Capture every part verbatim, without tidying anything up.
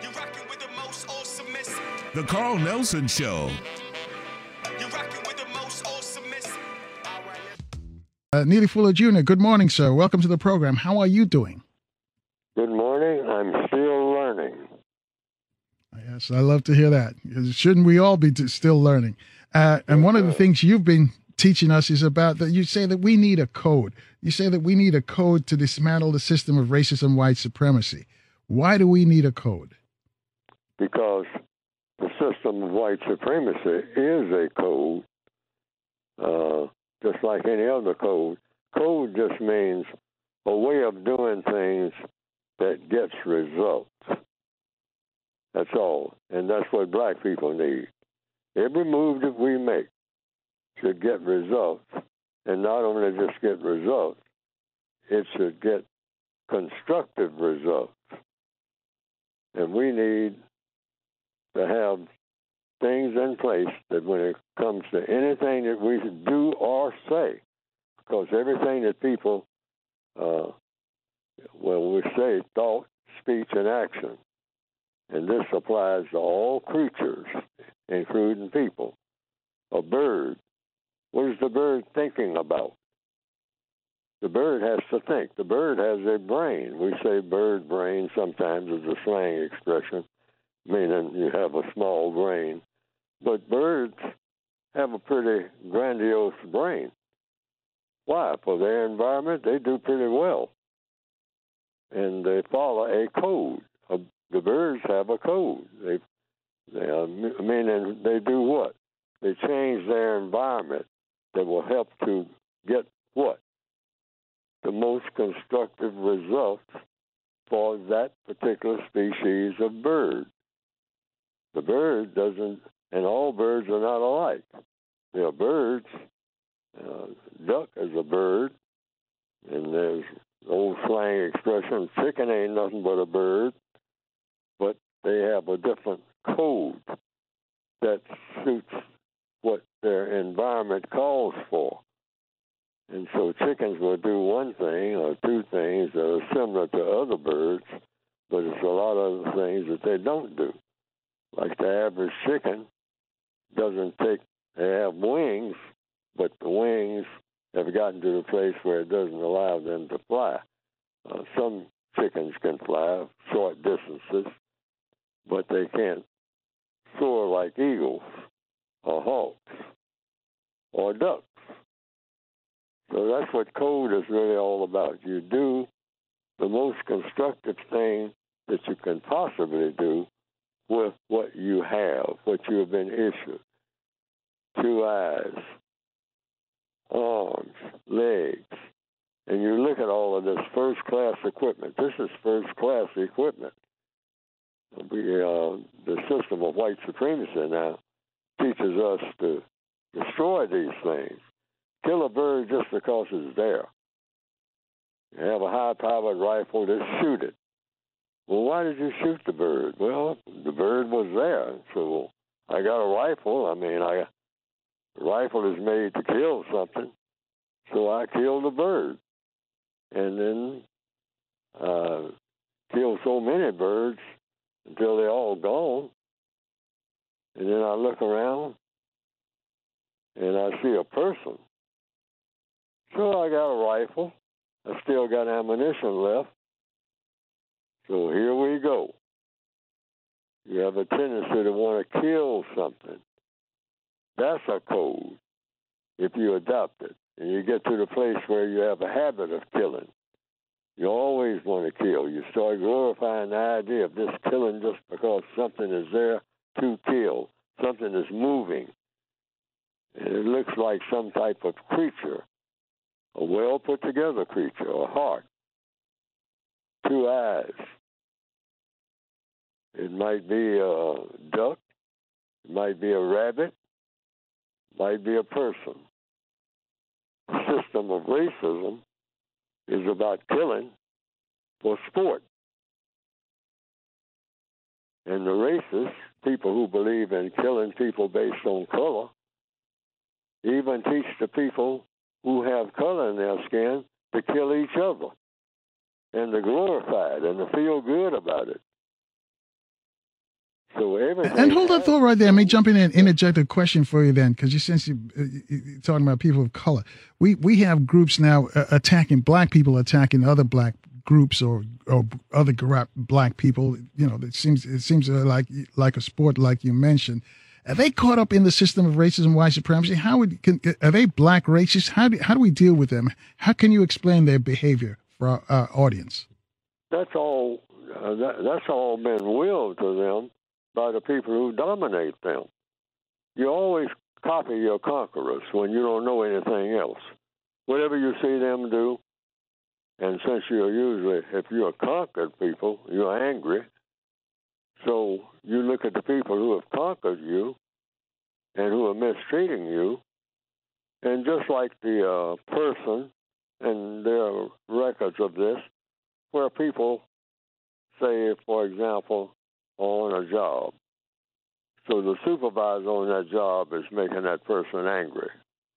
You're rocking with the most awesomest. The Carl Nelson Show. You're rocking with the most awesomest. All right, Uh, Neely Fuller Junior, good morning, sir. Welcome to the program. How are you doing? Good morning. I'm still learning. Yes, I love to hear that. Shouldn't we all be t- still learning? Uh, and one of the things you've been teaching us is about that you say that we need a code. You say that we need a code to dismantle the system of racism, white supremacy. Why do we need a code? Because the system of white supremacy is a code, uh, just like any other code. Code just means a way of doing things that gets results. That's all. And that's what black people need. Every move that we make should get results. And not only just get results, it should get constructive results. And we need to have things in place that when it comes to anything that we do or say, because everything that people, uh, well, we say thought, speech, and action, and this applies to all creatures, including people. A bird, what is the bird thinking about? The bird has to think. The bird has a brain. We say bird brain sometimes as a slang expression, meaning you have a small brain. But birds have a pretty grandiose brain. Why? For their environment, they do pretty well. And they follow a code. A, the birds have a code. They, they are, meaning they do what? They change their environment that will help to get what? The most constructive results for that particular species of bird. The bird doesn't, and all birds are not alike. There are birds. Uh, duck is a bird, and there's the old slang expression, chicken ain't nothing but a bird, but they have a different code that suits what their environment calls for. And so chickens will do one thing or two things that are similar to other birds, but it's a lot of other things that they don't do. Like the average chicken doesn't take, they have wings, but the wings have gotten to the place where it doesn't allow them to fly. Uh, some chickens can fly short distances, but they can't soar like eagles or hawks or ducks. So that's what code is really all about. You do the most constructive thing that you can possibly do with what you have, what you have been issued. Two eyes, arms, legs. And you look at all of this first-class equipment. This is first-class equipment. We, uh, the system of white supremacy now teaches us to destroy these things. Kill a bird just because it's there. You have a high-powered rifle, just shoot it. Well, why did you shoot the bird? Well, the bird was there, so I got a rifle. I mean, I a rifle is made to kill something, so I killed the bird. And then uh, killed so many birds until they're all gone. And then I look around, and I see a person. So I got a rifle. I still got ammunition left. So here we go. You have a tendency to want to kill something. That's a code if you adopt it. And you get to the place where you have a habit of killing. You always want to kill. You start glorifying the idea of this killing just because something is there to kill. Something is moving. And it looks like some type of creature. A well put together creature, a heart, two eyes. It might be a duck, it might be a rabbit, it might be a person. The system of racism is about killing for sport. And the racists, people who believe in killing people based on color, even teach the people who have color in their skin to kill each other and to glorify it and to feel good about it. So everything. And hold that thought right there. Let me jump in and interject a question for you then, because you since you, uh, you're talking about people of color, we we have groups now uh, attacking black people, attacking other black groups or or other gra- black people. You know, it seems it seems uh, like like a sport, like you mentioned. Are they caught up in the system of racism, white supremacy? How would can, are they black racists? How do how do we deal with them? How can you explain their behavior for our, our audience? That's all. Uh, that, that's all been willed to them by the people who dominate them. You always copy your conquerors when you don't know anything else. Whatever you see them do, and since you're usually, if you're conquered people, you're angry. So you look at the people who have conquered you and who are mistreating you, and just like the uh, person, and there are records of this, where people say, for example, on a job. So the supervisor on that job is making that person angry.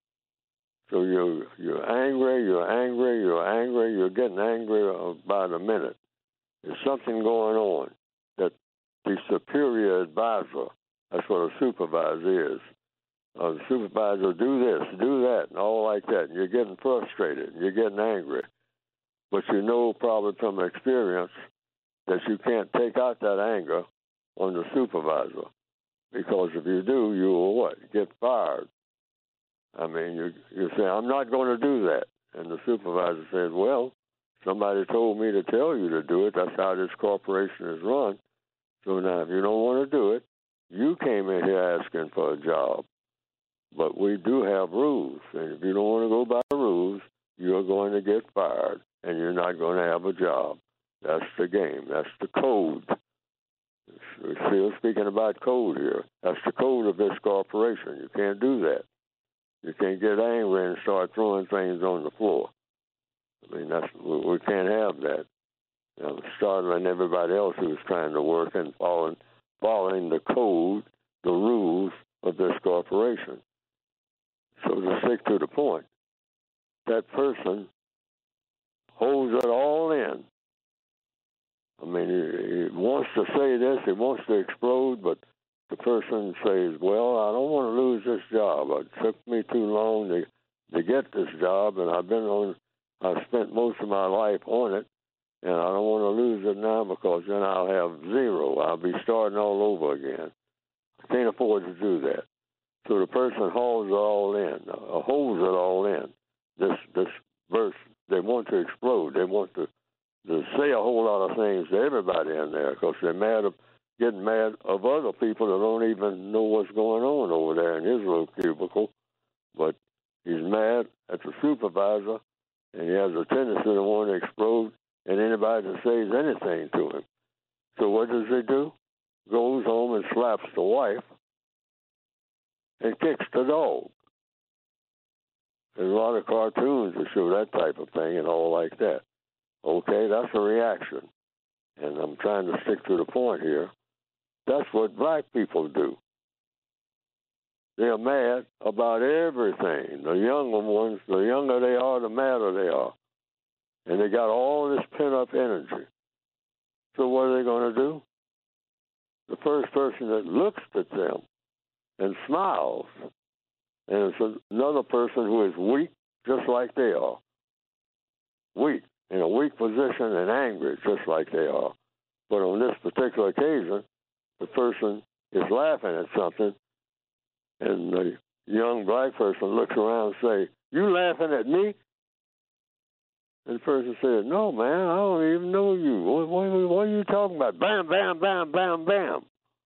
So you, you're angry, you're angry, you're angry, you're getting angry by the minute. There's something going on that the superior advisor, that's what a supervisor is. Uh, the supervisor, do this, do that, and all like that. And you're getting frustrated, and you're getting angry. But you know probably from experience that you can't take out that anger on the supervisor, because if you do, you will what? Get fired. I mean, you you say, I'm not going to do that. And the supervisor says, well, somebody told me to tell you to do it. That's how this corporation is run. So now if you don't want to do it, you came in here asking for a job. But we do have rules. And if you don't want to go by the rules, you're going to get fired, and you're not going to have a job. That's the game. That's the code. We're still speaking about code here. That's the code of this corporation. You can't do that. You can't get angry and start throwing things on the floor. I mean, that's we can't have that. You know, startling everybody else who's trying to work and following, following the code, the rules of this corporation. So to stick to the point, that person holds it all in. I mean, he, he wants to say this, he wants to explode, but the person says, well, I don't want to lose this job. It took me too long to, to get this job, and I've been on, I've spent most of my life on it, and I don't want to lose it now because then I'll have zero. I'll be starting all over again. I can't afford to do that. So the person hauls it all in, uh, holds it all in. This this verse, they want to explode. They want to, to say a whole lot of things to everybody in there because they're mad of, getting mad of other people that don't even know what's going on over there in his little cubicle. But he's mad at the supervisor, and he has a tendency to want to explode and anybody that says anything to him. So what does he do? Goes home and slaps the wife and kicks the dog. There's a lot of cartoons that show that type of thing and all like that. Okay, that's a reaction. And I'm trying to stick to the point here. That's what black people do. They're mad about everything. The younger ones, the younger they are, the madder they are. And they got all this pent-up energy. So what are they going to do? The first person that looks at them and smiles, and it's another person who is weak just like they are. Weak, in a weak position and angry just like they are. But on this particular occasion, the person is laughing at something, and the young black person looks around and says, you laughing at me? And the person says, no, man, I don't even know you. What, what, what are you talking about? Bam, bam, bam, bam, bam.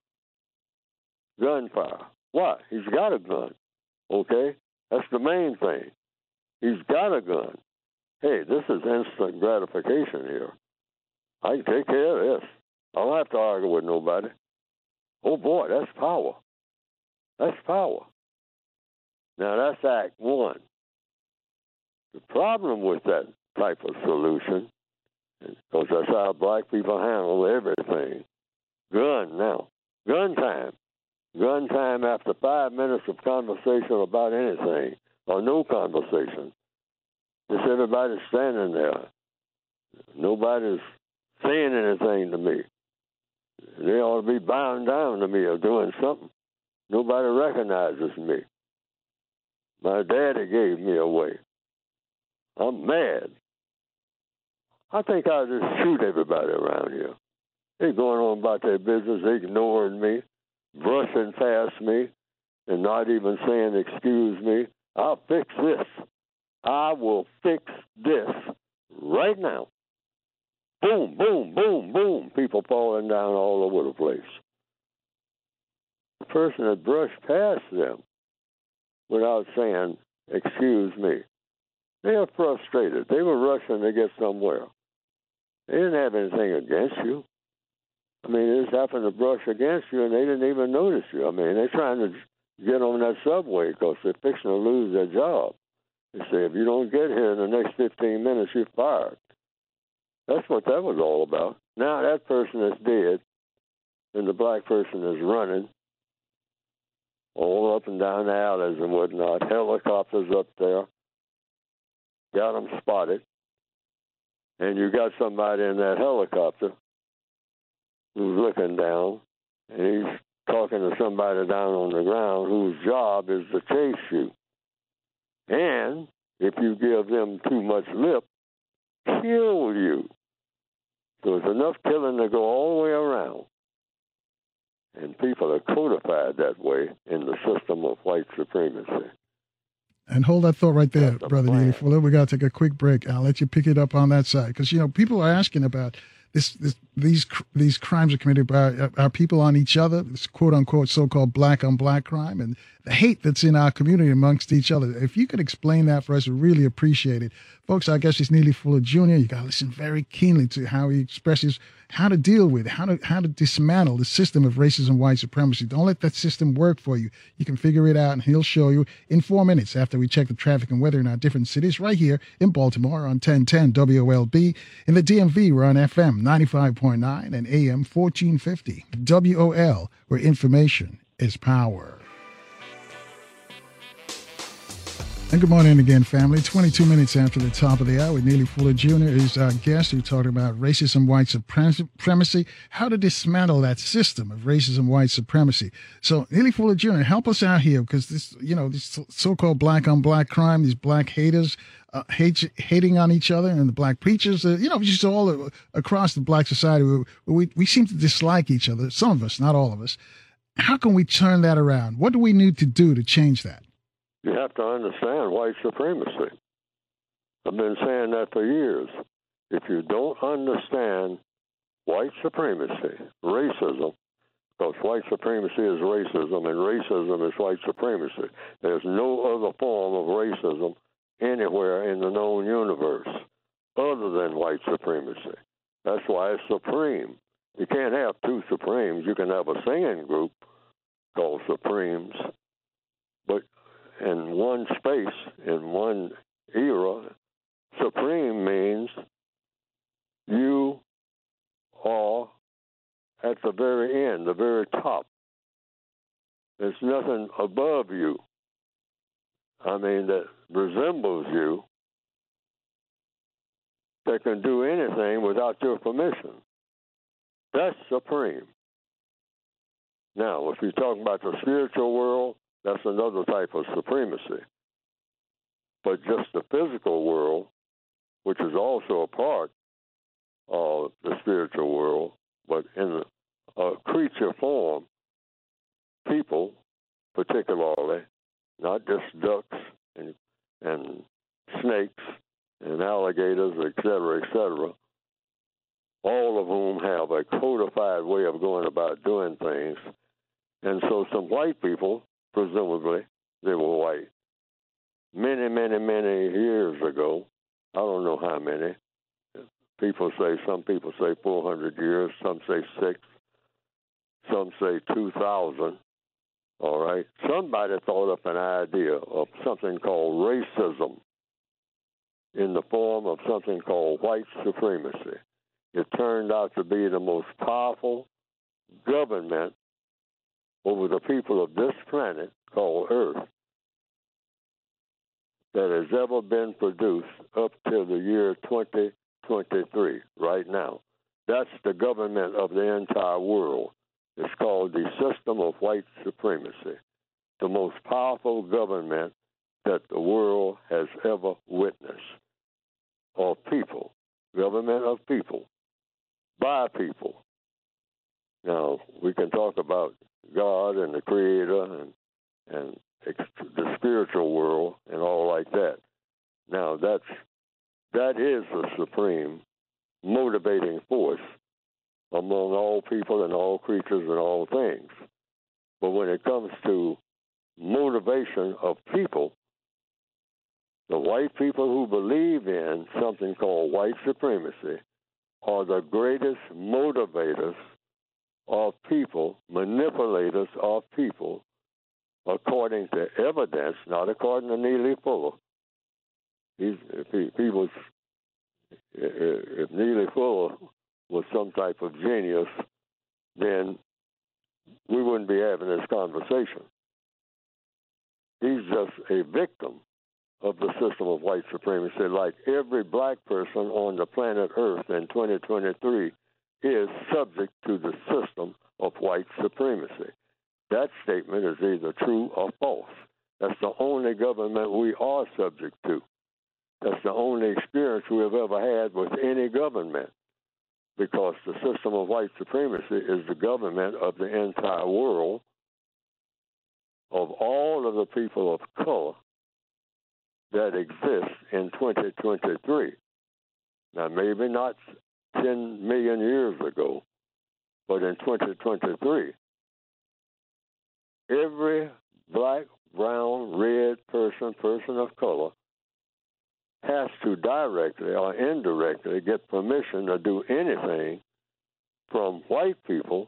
Gunfire. What? He's got a gun. Okay? That's the main thing. He's got a gun. Hey, this is instant gratification here. I can take care of this. I don't have to argue with nobody. Oh, boy, that's power. That's power. Now, that's Act One. The problem with that type of solution, because that's how black people handle everything, gun now. Gun time. Gun time after five minutes of conversation about anything, or no conversation. Just everybody's standing there. Nobody's saying anything to me. They ought to be bowing down to me or doing something. Nobody recognizes me. My daddy gave me away. I'm mad. I think I'll just shoot everybody around here. They're going on about their business, ignoring me, brushing past me, and not even saying, excuse me. I'll fix this. I will fix this right now. Boom, boom, boom, boom. People falling down all over the place. The person that brushed past them without saying, excuse me. They are frustrated. They were rushing to get somewhere. They didn't have anything against you. I mean, they just happened to brush against you, and they didn't even notice you. I mean, they're trying to get on that subway because they're fixing to lose their job. They say, if you don't get here in the next fifteen minutes, you're fired. That's what that was all about. Now that person is dead, and the black person is running all up and down the alleys and whatnot. Helicopters up there. Got them spotted. And you got somebody in that helicopter who's looking down, and he's talking to somebody down on the ground whose job is to chase you. And if you give them too much lip, kill you. So it's enough killing to go all the way around. And people are codified that way in the system of white supremacy. And hold that thought right there, That's the Brother plan. Neely Fuller. We got to take a quick break. I'll let you pick it up on that side. Because, you know, people are asking about this, this these these crimes are committed by our people on each other, this quote-unquote so-called black-on-black crime, and the hate that's in our community amongst each other. If you could explain that for us, we'd really appreciate it. Folks, our guest is Neely Fuller Junior You got to listen very keenly to how he expresses how to deal with, how to how to dismantle the system of racism and white supremacy. Don't let that system work for you. You can figure it out, and he'll show you in four minutes after we check the traffic and weather in our different cities right here in Baltimore on ten ten W O L B. In the D M V, we're on F M ninety-five point nine and A M fourteen fifty. W O L, where information is power. And good morning again, family. twenty-two minutes after the top of the hour, Neely Fuller Junior is our guest who talked about racism, white supremacy, how to dismantle that system of racism, white supremacy. So, Neely Fuller Junior, help us out here, because this, you know, this so-called black-on-black crime, these black haters uh, hate, hating on each other, and the black preachers, uh, you know, just all across the black society, we, we, we seem to dislike each other. Some of us, not all of us. How can we turn that around? What do we need to do to change that? You have to understand white supremacy. I've been saying that for years. If you don't understand white supremacy, racism, because white supremacy is racism and racism is white supremacy. There's no other form of racism anywhere in the known universe other than white supremacy. That's why it's supreme. You can't have two supremes. You can have a singing group called Supremes, but in one space, in one era, supreme means you are at the very end, the very top. There's nothing above you, I mean, that resembles you, that can do anything without your permission. That's supreme. Now, if you're talking about the spiritual world, that's another type of supremacy. But just the physical world, which is also a part of the spiritual world, but in a creature form, people particularly, not just ducks and, and snakes and alligators, et cetera, et cetera, all of whom have a codified way of going about doing things. And so some white people, presumably, they were white. Many, many, many years ago, I don't know how many. People say, some people say four hundred years, some say six, some say two thousand, all right? Somebody thought up an idea of something called racism in the form of something called white supremacy. It turned out to be the most powerful government over the people of this planet called Earth that has ever been produced up till the year twenty twenty-three, right now. That's the government of the entire world. It's called the system of white supremacy, the most powerful government that the world has ever witnessed. Of people, government of people, by people. Now, we can talk about God and the Creator and, and the spiritual world and all like that. Now, that's, that is the supreme motivating force among all people and all creatures and all things. But when it comes to motivation of people, the white people who believe in something called white supremacy are the greatest motivators of people, manipulators of people, according to evidence, not according to Neely Fuller. He's, if he, people, if Neely Fuller was some type of genius, then we wouldn't be having this conversation. He's just a victim of the system of white supremacy, like every black person on the planet Earth in twenty twenty-three is subject to the system of white supremacy. That statement is either true or false. That's the only government we are subject to. That's the only experience we have ever had with any government, because the system of white supremacy is the government of the entire world, of all of the people of color that exists in twenty twenty-three. Now, maybe not ten million years ago, but in twenty twenty-three, every black, brown, red person, person of color, has to directly or indirectly get permission to do anything from white people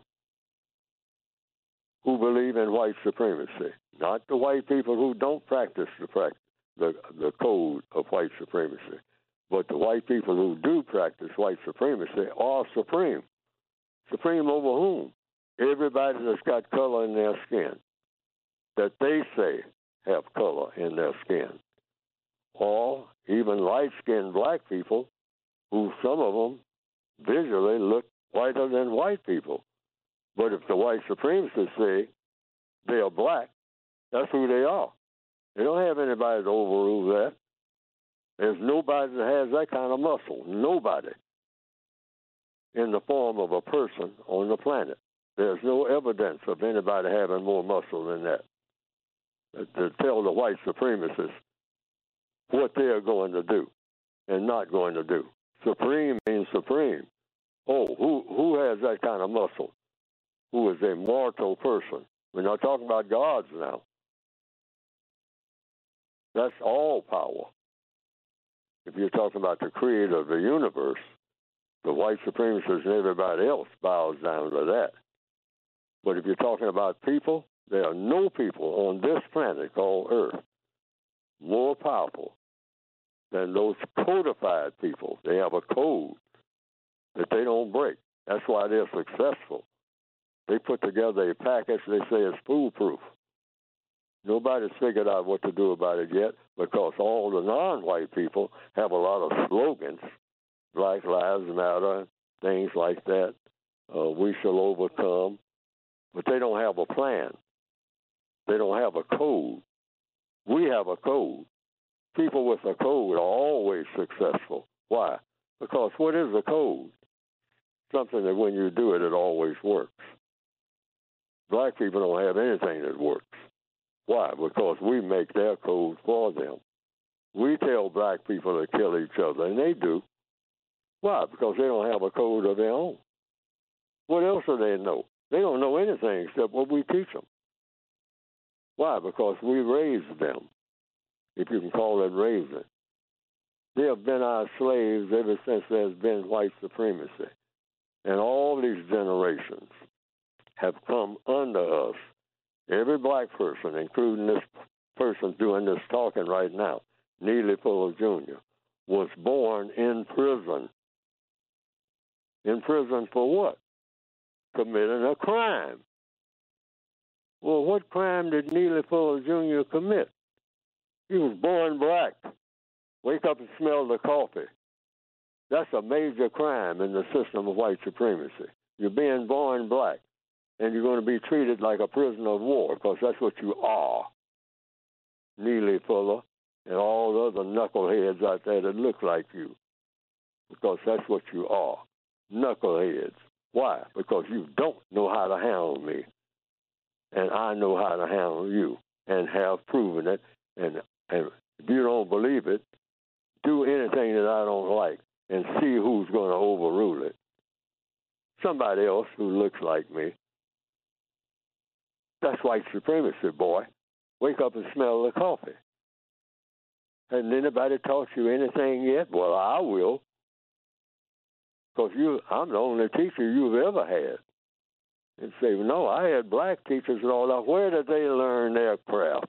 who believe in white supremacy, not the white people who don't practice the practice. The, the code of white supremacy. But the white people who do practice white supremacy are supreme. Supreme over whom? Everybody that's got color in their skin, that they say have color in their skin. Or even light-skinned black people, who some of them visually look whiter than white people. But if the white supremacists say they are black, that's who they are. They don't have anybody to overrule that. There's nobody that has that kind of muscle. Nobody in the form of a person on the planet. There's no evidence of anybody having more muscle than that. To tell the white supremacists what they are going to do and not going to do. Supreme means supreme. Oh, who, who has that kind of muscle? Who is a mortal person? We're not talking about gods now. That's all power. If you're talking about the creator of the universe, the white supremacists and everybody else bows down to that. But if you're talking about people, there are no people on this planet called Earth more powerful than those codified people. They have a code that they don't break. That's why they're successful. They put together a package they say is foolproof. Nobody's figured out what to do about it yet, because all the non-white people have a lot of slogans, Black Lives Matter, things like that, uh, we shall overcome, but they don't have a plan. They don't have a code. We have a code. People with a code are always successful. Why? Because what is a code? Something that when you do it, it always works. Black people don't have anything that works. Why? Because we make their code for them. We tell black people to kill each other, and they do. Why? Because they don't have a code of their own. What else do they know? They don't know anything except what we teach them. Why? Because we raised them, if you can call it raising. They have been our slaves ever since there's been white supremacy. And all these generations have come under us. Every black person, including this person doing this talking right now, Neely Fuller Junior, was born in prison. In prison for what? Committing a crime. Well, what crime did Neely Fuller Junior commit? He was born black. Wake up and smell the coffee. That's a major crime in the system of white supremacy. You're being born black, and you're going to be treated like a prisoner of war because that's what you are. Neely Fuller and all the other knuckleheads out there that look like you, because that's what you are, knuckleheads. Why? Because you don't know how to handle me, and I know how to handle you, and have proven it. And, and if you don't believe it, do anything that I don't like and see who's going to overrule it. Somebody else who looks like me. That's white supremacy, boy. Wake up and smell the coffee. Hasn't anybody taught you anything yet? Well, I will. Because you, I'm the only teacher you've ever had. And say, well, no, I had black teachers and all that. Where did they learn their craft?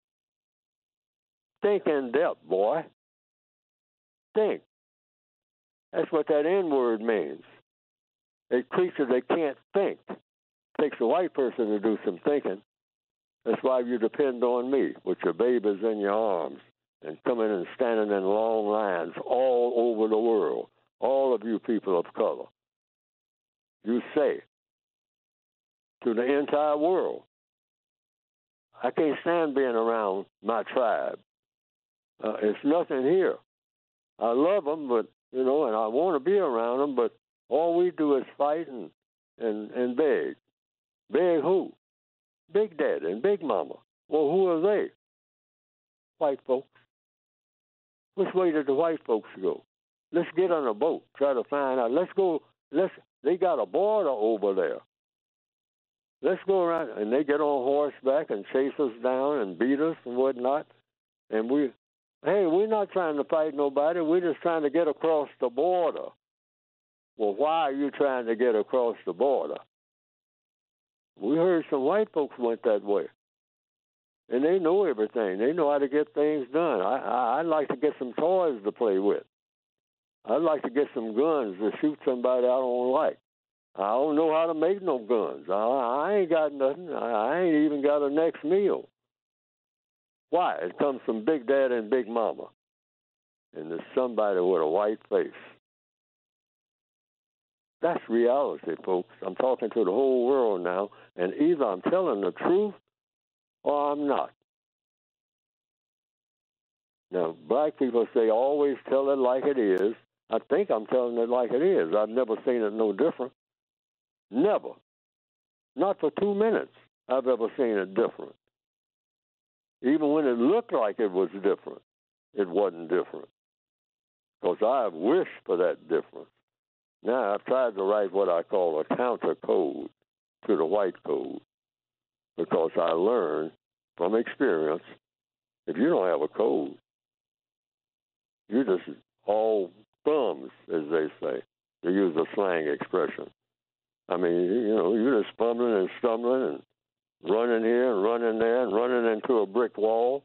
Think in depth, boy. Think. That's what that N-word means. A creature that can't think. It takes a white person to do some thinking. That's why you depend on me with your babies in your arms and coming and standing in long lines all over the world, all of you people of color. You say to the entire world, I can't stand being around my tribe. Uh, it's nothing here. I love them, but, you know, and I want to be around them, but all we do is fight and, and, and beg. Beg who? Big Daddy and Big Mama. Well, who are they? White folks. Which way did the white folks go? Let's get on a boat, try to find out. Let's go. Let's. They got a border over there. Let's go around, and they get on horseback and chase us down and beat us and whatnot. And we, hey, we're not trying to fight nobody. We're just trying to get across the border. Well, why are you trying to get across the border? We heard some white folks went that way. And they know everything. They know how to get things done. I, I, I'd like to get some toys to play with. I'd like to get some guns to shoot somebody I don't like. I don't know how to make no guns. I, I ain't got nothing. I, I ain't even got a next meal. Why? It comes from Big Daddy and Big Mama. And there's somebody with a white face. That's reality, folks. I'm talking to the whole world now, and either I'm telling the truth or I'm not. Now, black people say always tell it like it is. I think I'm telling it like it is. I've never seen it no different. Never. Not for two minutes I've ever seen it different. Even when it looked like it was different, it wasn't different. Because I've wished for that difference. Now, I've tried to write what I call a counter code to the white code because I learned from experience, if you don't have a code, you're just all thumbs, as they say, to use a slang expression. I mean, you know, you're just fumbling and stumbling and running here and running there and running into a brick wall.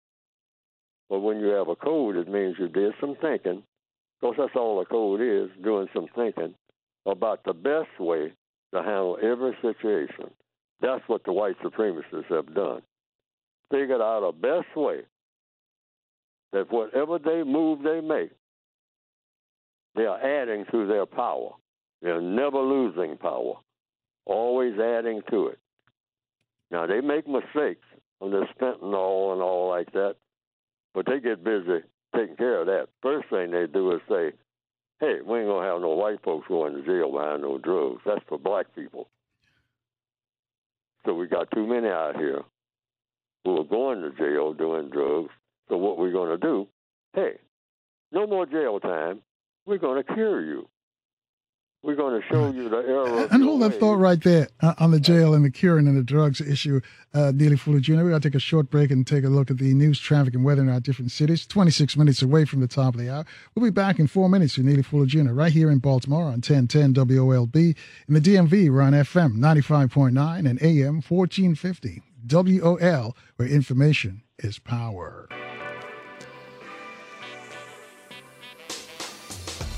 But when you have a code, it means you did some thinking. Because that's all a code is, doing some thinking about the best way to handle every situation. That's what the white supremacists have done. Figured out a best way that whatever they move they make, they are adding to their power. They're never losing power, always adding to it. Now, they make mistakes on this fentanyl and all like that, but they get busy taking care of that. First thing they do is say, hey, we ain't going to have no white folks going to jail behind no drugs. That's for black people. So we got too many out here who are going to jail doing drugs. So what we're going to do, hey, no more jail time. We're going to cure you. We're going to show you the error. And hold that thought right there uh, on the jail and the curing and the drugs issue. Uh, Neely Fuller Junior We're going to take a short break and take a look at the news, traffic, and weather in our different cities. twenty-six minutes away from the top of the hour. We'll be back in four minutes with Neely Fuller Junior right here in Baltimore on ten ten W O L B. In the D M V, we're on F M ninety-five point nine and A M fourteen fifty. W O L, where information is power.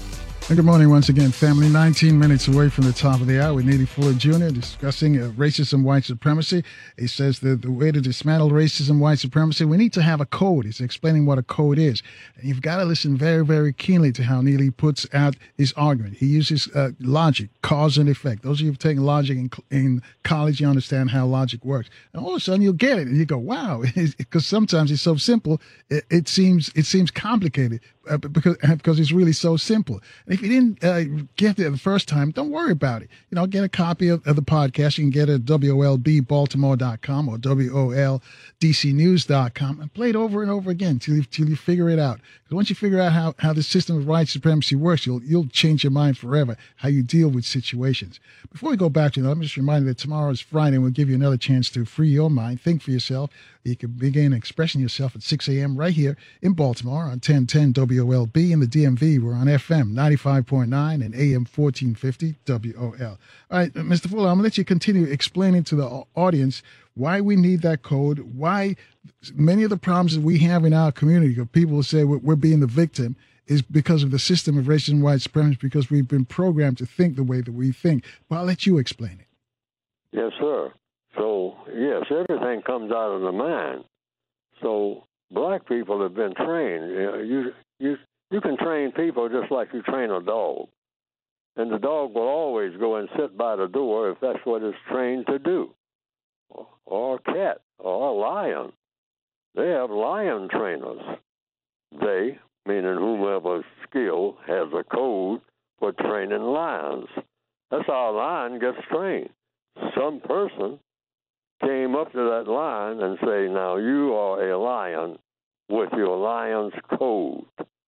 And good morning once again, family. nineteen minutes away from the top of the hour with Neely Fuller Junior discussing uh, racism, white supremacy. He says that the way to dismantle racism, white supremacy, we need to have a code. He's explaining what a code is. And you've got to listen very, very keenly to how Neely puts out his argument. He uses uh, logic, cause and effect. Those of you who've taken logic in, in college, you understand how logic works. And all of a sudden you'll get it. And you go, wow, because sometimes it's so simple, it, it seems it seems complicated. Uh, because because it's really so simple. And if you didn't uh, get it the first time, don't worry about it. You know, get a copy of, of the podcast. You can get it at W O L B Baltimore dot com or W O L D C News dot com and play it over and over again till you, till you figure it out. Because once you figure out how, how the system of white supremacy works, you'll you'll change your mind forever, how you deal with situations. Before we go back to that, I'm just reminding you that tomorrow is Friday and we'll give you another chance to free your mind, think for yourself. You can begin expressing yourself at six a.m. right here in Baltimore on ten ten W O L B. In the D M V, we're on F M ninety-five point nine and A M fourteen fifty W O L. All right, Mister Fuller, I'm going to let you continue explaining to the audience why we need that code, why many of the problems that we have in our community, of people who say we're, we're being the victim, is because of the system of racism and white supremacy, because we've been programmed to think the way that we think. But I'll let you explain it. Yes, sir. So, yes, everything comes out of the mind. So black people have been trained. You know, you, you, you can train people just like you train a dog. And the dog will always go and sit by the door if that's what it's trained to do. Or, or a cat, or a lion. They have lion trainers. They, meaning whomever's skill, has a code for training lions. That's how a lion gets trained. Some person came up to that lion and say, now you are a lion with your lion's code.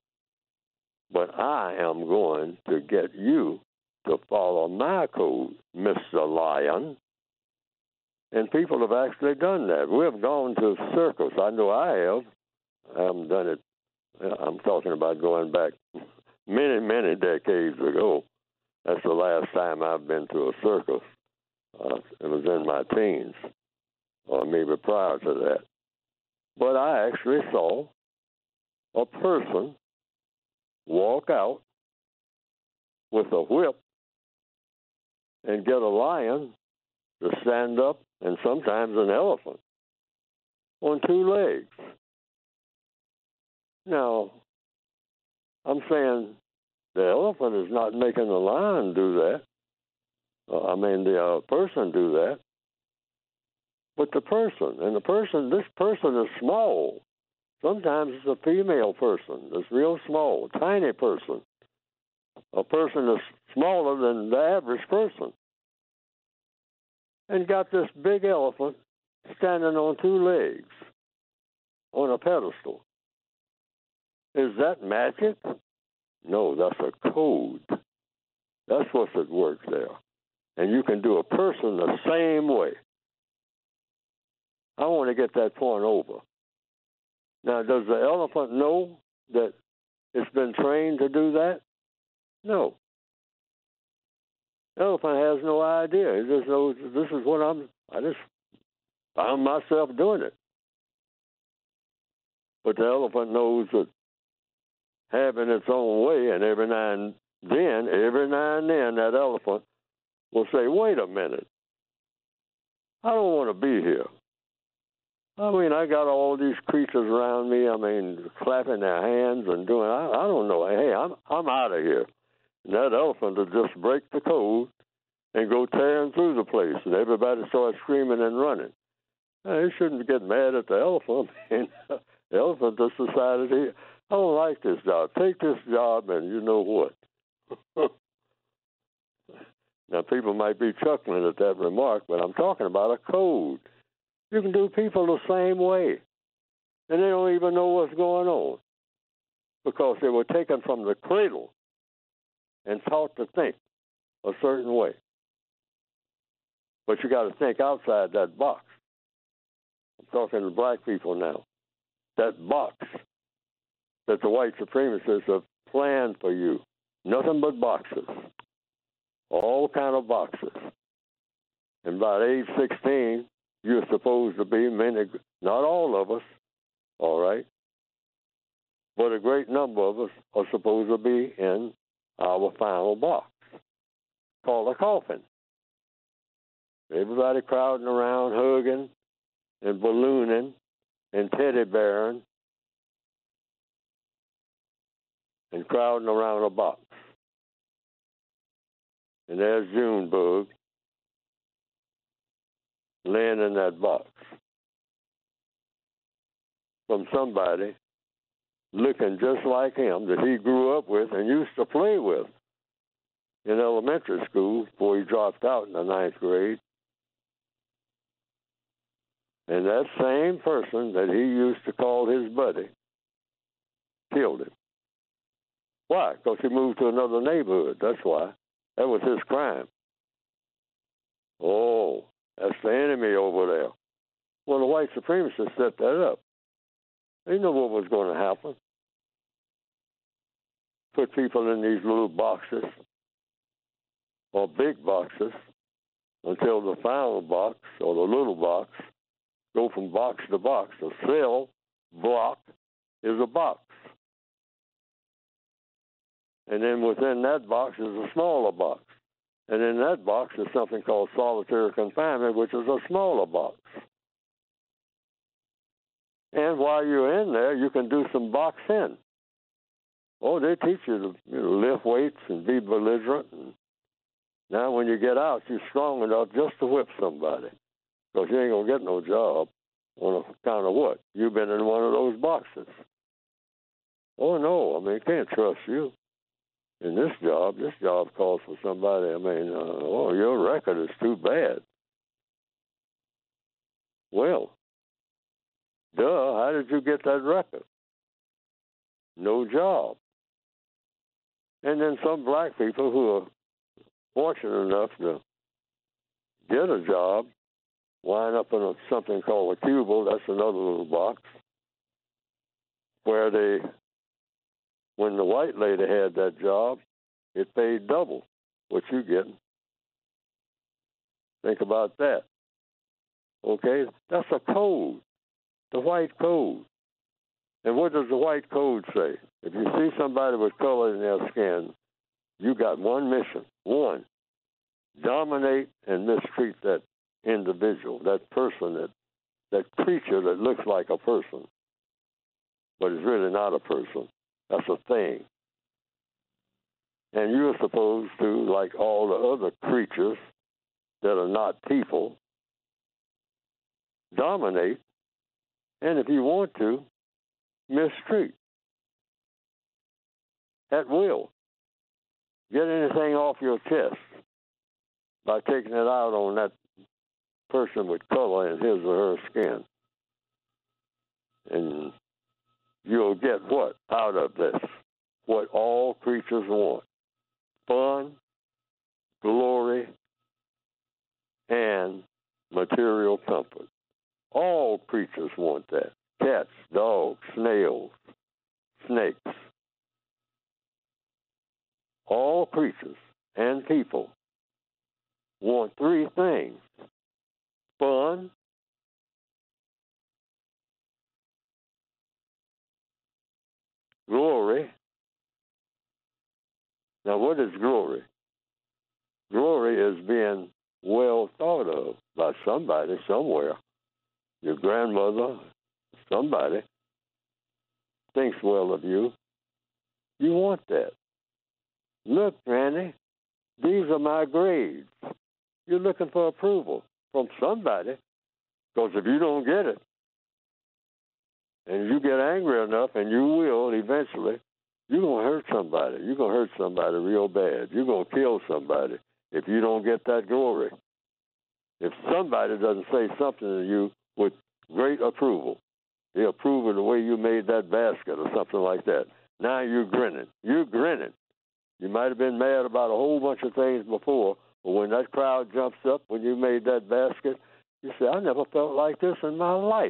But I am going to get you to follow my code, Mister Lion. And people have actually done that. We have gone to circus. I know I have. I haven't done it. I'm talking about going back many, many decades ago. That's the last time I've been to a circus. Uh, it was in my teens, or maybe prior to that. But I actually saw a person walk out with a whip and get a lion to stand up, and sometimes an elephant, on two legs. Now, I'm saying the elephant is not making the lion do that. Uh, I mean, the uh, person do that. But the person, and the person, this person is small. Sometimes it's a female person that's real small, tiny person. A person that's smaller than the average person. And got this big elephant standing on two legs on a pedestal. Is that magic? No, that's a code. That's what's at work there. And you can do a person the same way. I want to get that point over. Now, does the elephant know that it's been trained to do that? No. The elephant has no idea. He just knows this is what I'm, I just found myself doing it. But the elephant knows that having its own way, and every now and then, every now and then, that elephant will say, wait a minute, I don't want to be here. I mean, I got all these creatures around me, I mean, clapping their hands and doing, I, I don't know, hey, I'm I'm out of here. And that elephant will just break the code and go tearing through the place, and everybody starts screaming and running. Now, you shouldn't get mad at the elephant. I mean, the elephant just decided, he, I don't like this job. Take this job, and you know what? Now, people might be chuckling at that remark, but I'm talking about a code. You can do people the same way, and they don't even know what's going on because they were taken from the cradle and taught to think a certain way. But you got to think outside that box. I'm talking to black people now. That box that the white supremacists have planned for you, nothing but boxes, all kind of boxes. And by age sixteen, you're supposed to be many, not all of us, all right, but a great number of us are supposed to be in our final box, called a coffin. Everybody crowding around, hugging and ballooning and teddy bearing and crowding around a box. And there's Junebug laying in that box from somebody looking just like him that he grew up with and used to play with in elementary school before he dropped out in the ninth grade. And that same person that he used to call his buddy killed him. Why? Because he moved to another neighborhood. That's why. That was his crime. Oh, that's the enemy over there. Well, the white supremacists set that up. They knew what was going to happen. Put people in these little boxes or big boxes until the final box or the little box go from box to box. A cell block is a box. And then within that box is a smaller box. And in that box is something called solitary confinement, which is a smaller box. And while you're in there, you can do some boxing. Oh, they teach you to you know, lift weights and be belligerent. And now when you get out, you're strong enough just to whip somebody. Because you ain't going to get no job on account of what? You've been in one of those boxes. Oh, no, I mean, can't trust you. In this job, this job calls for somebody, I mean, uh, oh, your record is too bad. Well, duh, how did you get that record? No job. And then some black people who are fortunate enough to get a job wind up in a, something called a cubicle, that's another little box, where they, when the white lady had that job, it paid double what you getting. Think about that. Okay? That's a code, the white code. And what does the white code say? If you see somebody with color in their skin, you got one mission. One, dominate and mistreat that individual, that person, that, that creature that looks like a person, but is really not a person. That's a thing. And you're supposed to, like all the other creatures that are not people, dominate, and if you want to, mistreat at will. Get anything off your chest by taking it out on that person with color in his or her skin. And you'll get what out of this? What all creatures want. Fun, glory, and material comfort. All creatures want that. Cats, dogs, snails, snakes. All creatures and people want three things. Fun, glory. Now, what is glory? Glory is being well thought of by somebody somewhere. Your grandmother, somebody thinks well of you. You want that. Look, Granny, these are my grades. You're looking for approval from somebody, because if you don't get it, and you get angry enough, and you will eventually, you're going to hurt somebody. You're going to hurt somebody real bad. You're going to kill somebody if you don't get that glory. If somebody doesn't say something to you with great approval, they approve of the way you made that basket or something like that, now you're grinning. You're grinning. You might have been mad about a whole bunch of things before, but when that crowd jumps up, when you made that basket, you say, I never felt like this in my life.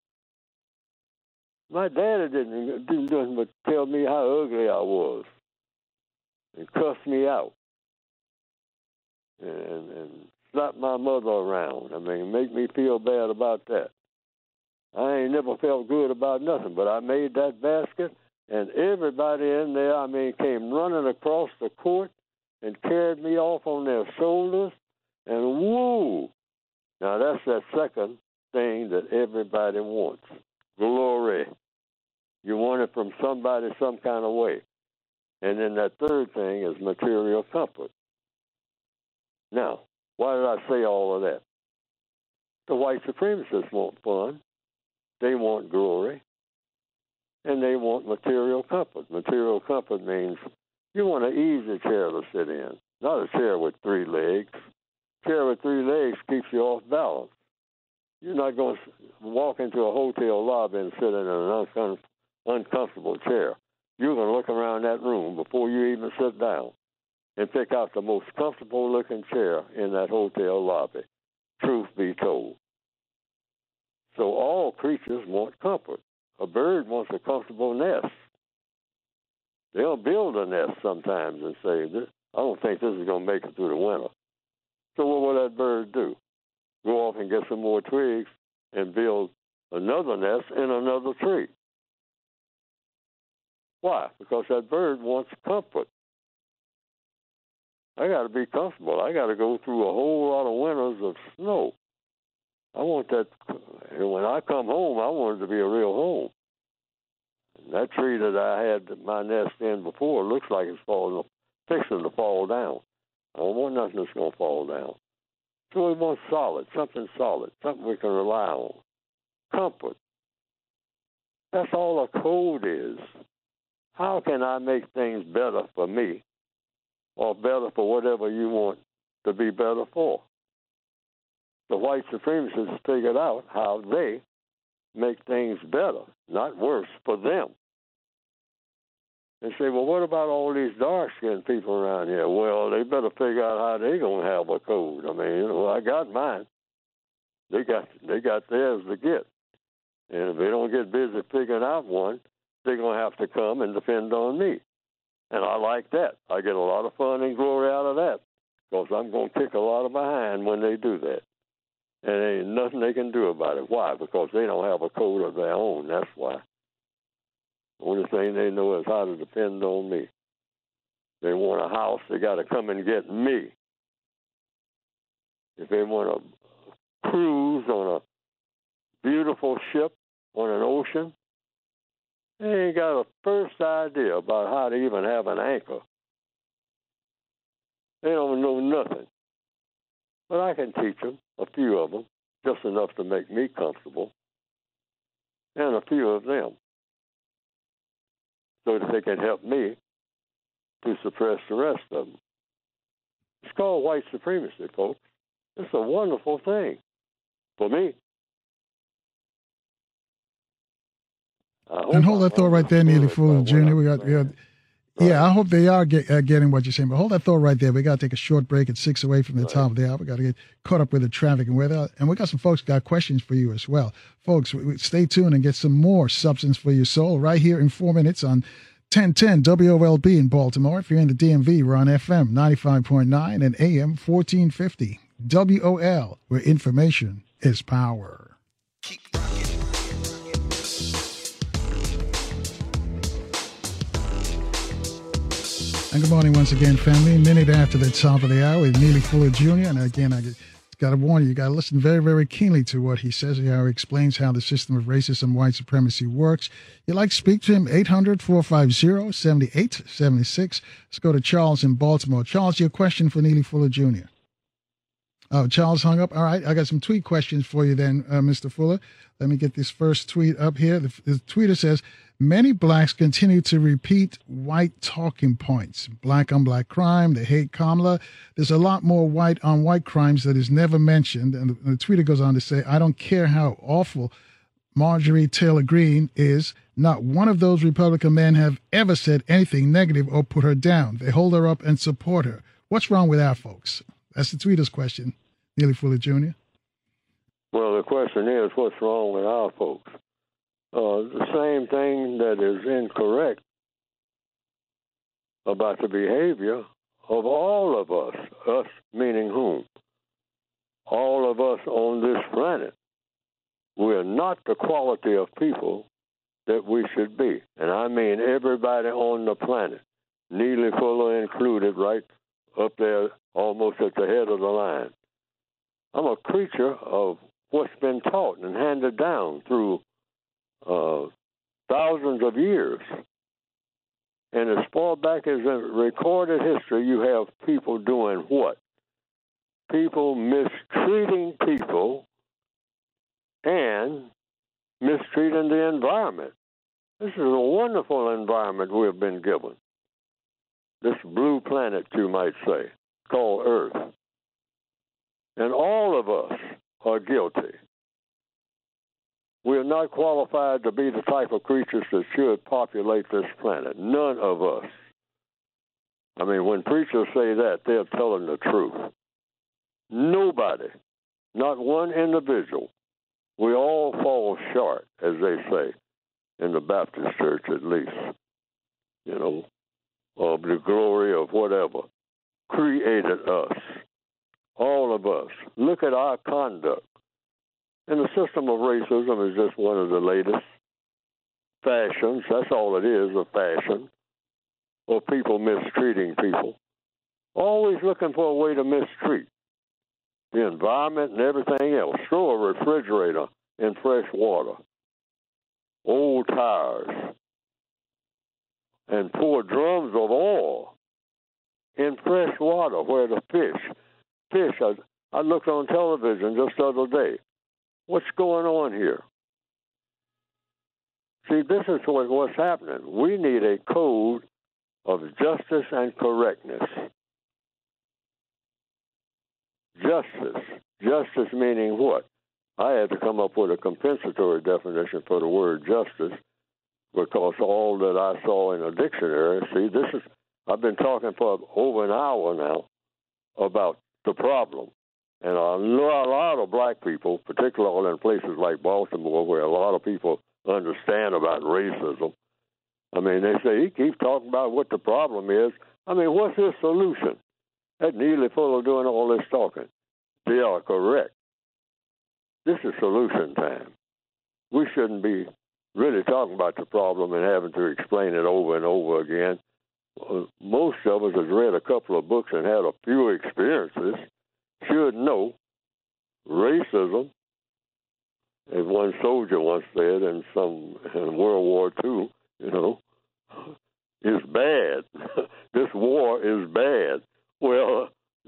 My daddy didn't do nothing but tell me how ugly I was and cuss me out and, and slap my mother around. I mean, make me feel bad about that. I ain't never felt good about nothing, but I made that basket, And everybody in there, I mean, came running across the court and carried me off on their shoulders. And woo! Now, that's that second thing that everybody wants. Glory. You want it from somebody some kind of way. And then that third thing is material comfort. Now, why did I say all of that? The white supremacists want fun. They want glory. And they want material comfort. Material comfort means you want an easy chair to sit in, not a chair with three legs. A chair with three legs keeps you off balance. You're not going to walk into a hotel lobby and sit in an uncom- uncomfortable chair. You're going to look around that room before you even sit down and pick out the most comfortable-looking chair in that hotel lobby, truth be told. So all creatures want comfort. A bird wants a comfortable nest. They'll build a nest sometimes and say, I don't think this is going to make it through the winter. So what will that bird do? Go off and get some more twigs and build another nest in another tree. Why? Because that bird wants comfort. I got to be comfortable. I got to go through a whole lot of winters of snow. I want that. And when I come home, I want it to be a real home. And that tree that I had my nest in before looks like it's falling, fixing to fall down. I don't want nothing that's going to fall down. So we want solid, something solid, something we can rely on. Comfort. That's all a code is. How can I make things better for me or better for whatever you want to be better for? The white supremacists figured out how they make things better, not worse, for them. They say, well, what about all these dark-skinned people around here? Well, they better figure out how they're going to have a code. I mean, well, I got mine. They got they got theirs to get. And if they don't get busy figuring out one, they're going to have to come and depend on me. And I like that. I get a lot of fun and glory out of that because I'm going to kick a lot of behind when they do that. And there ain't nothing they can do about it. Why? Because they don't have a code of their own. That's why. The only thing they know is how to depend on me. They want a house, they got to come and get me. If they want a cruise on a beautiful ship on an ocean, they ain't got a first idea about how to even have an anchor. They don't know nothing. But I can teach them, a few of them, just enough to make me comfortable, and a few of them, so that they can help me to suppress the rest of them. It's called white supremacy, folks. It's a wonderful thing for me. And hold that thought right there, Neely Fuller Junior We got, we got, yeah, I hope they are get, uh, getting what you're saying. But hold that thought right there. We got to take a short break at six away from the right. top of the hour. We got to get caught up with the traffic and weather. And we got some folks got questions for you as well. Folks, we, we stay tuned and get some more substance for your soul right here in four minutes on ten ten W O L B in Baltimore. If you're in the D M V, we're on F M ninety-five point nine and A M fourteen fifty. W O L, where information is power. Keep rocking. And good morning once again, family. A minute after the top of the hour with Neely Fuller Junior And again, I got to warn you, you got to listen very, very keenly to what he says, how he explains how the system of racism, white supremacy works. You'd like to speak to him, eight hundred, four five zero, seven eight seven six. Let's go to Charles in Baltimore. Charles, your question for Neely Fuller Junior Oh, Charles hung up. All right, I got some tweet questions for you then, uh, Mister Fuller. Let me get this first tweet up here. The, the tweeter says, many blacks continue to repeat white talking points. Black on black crime, they hate Kamala. There's a lot more white on white crimes that is never mentioned. And the, the tweeter goes on to say, I don't care how awful Marjorie Taylor Greene is. Not one of those Republican men have ever said anything negative or put her down. They hold her up and support her. What's wrong with our folks? That's the tweeter's question. Neely Fuller Junior Well, the question is, what's wrong with our folks? Uh, the same thing that is incorrect about the behavior of all of us, us meaning whom? All of us on this planet. We're not the quality of people that we should be. And I mean everybody on the planet, Neely Fuller included, right up there almost at the head of the line. I'm a creature of what's been taught and handed down through uh, thousands of years. And as far back as in recorded history, you have people doing what? People mistreating people and mistreating the environment. This is a wonderful environment we've been given. This blue planet, you might say, called Earth. And all of us are guilty. We are not qualified to be the type of creatures that should populate this planet. None of us. I mean, when preachers say that, they're telling the truth. Nobody, not one individual. We all fall short, as they say, in the Baptist church at least, you know, of the glory of whatever created us. All of us. Look at our conduct. And the system of racism is just one of the latest fashions. That's all it is, a fashion, of people mistreating people. Always looking for a way to mistreat the environment and everything else. Throw a refrigerator in fresh water, old tires, and pour drums of oil in fresh water where the fish, fish, I, I looked on television just the other day. What's going on here? See, this is what, what's happening. We need a code of justice and correctness. Justice. Justice meaning what? I had to come up with a compensatory definition for the word justice because all that I saw in a dictionary, see, this is, I've been talking for over an hour now about the problem. And a lot of black people, particularly in places like Baltimore, where a lot of people understand about racism, I mean, they say, he keeps talking about what the problem is. I mean, what's his solution? That Neely Fuller doing all this talking. They are correct. This is solution time. We shouldn't be really talking about the problem and having to explain it over and over again. Most of us have read a couple of books and had a few experiences. Should know racism, as one soldier once said in some in World War Two, you know, is bad. This war is bad. Well,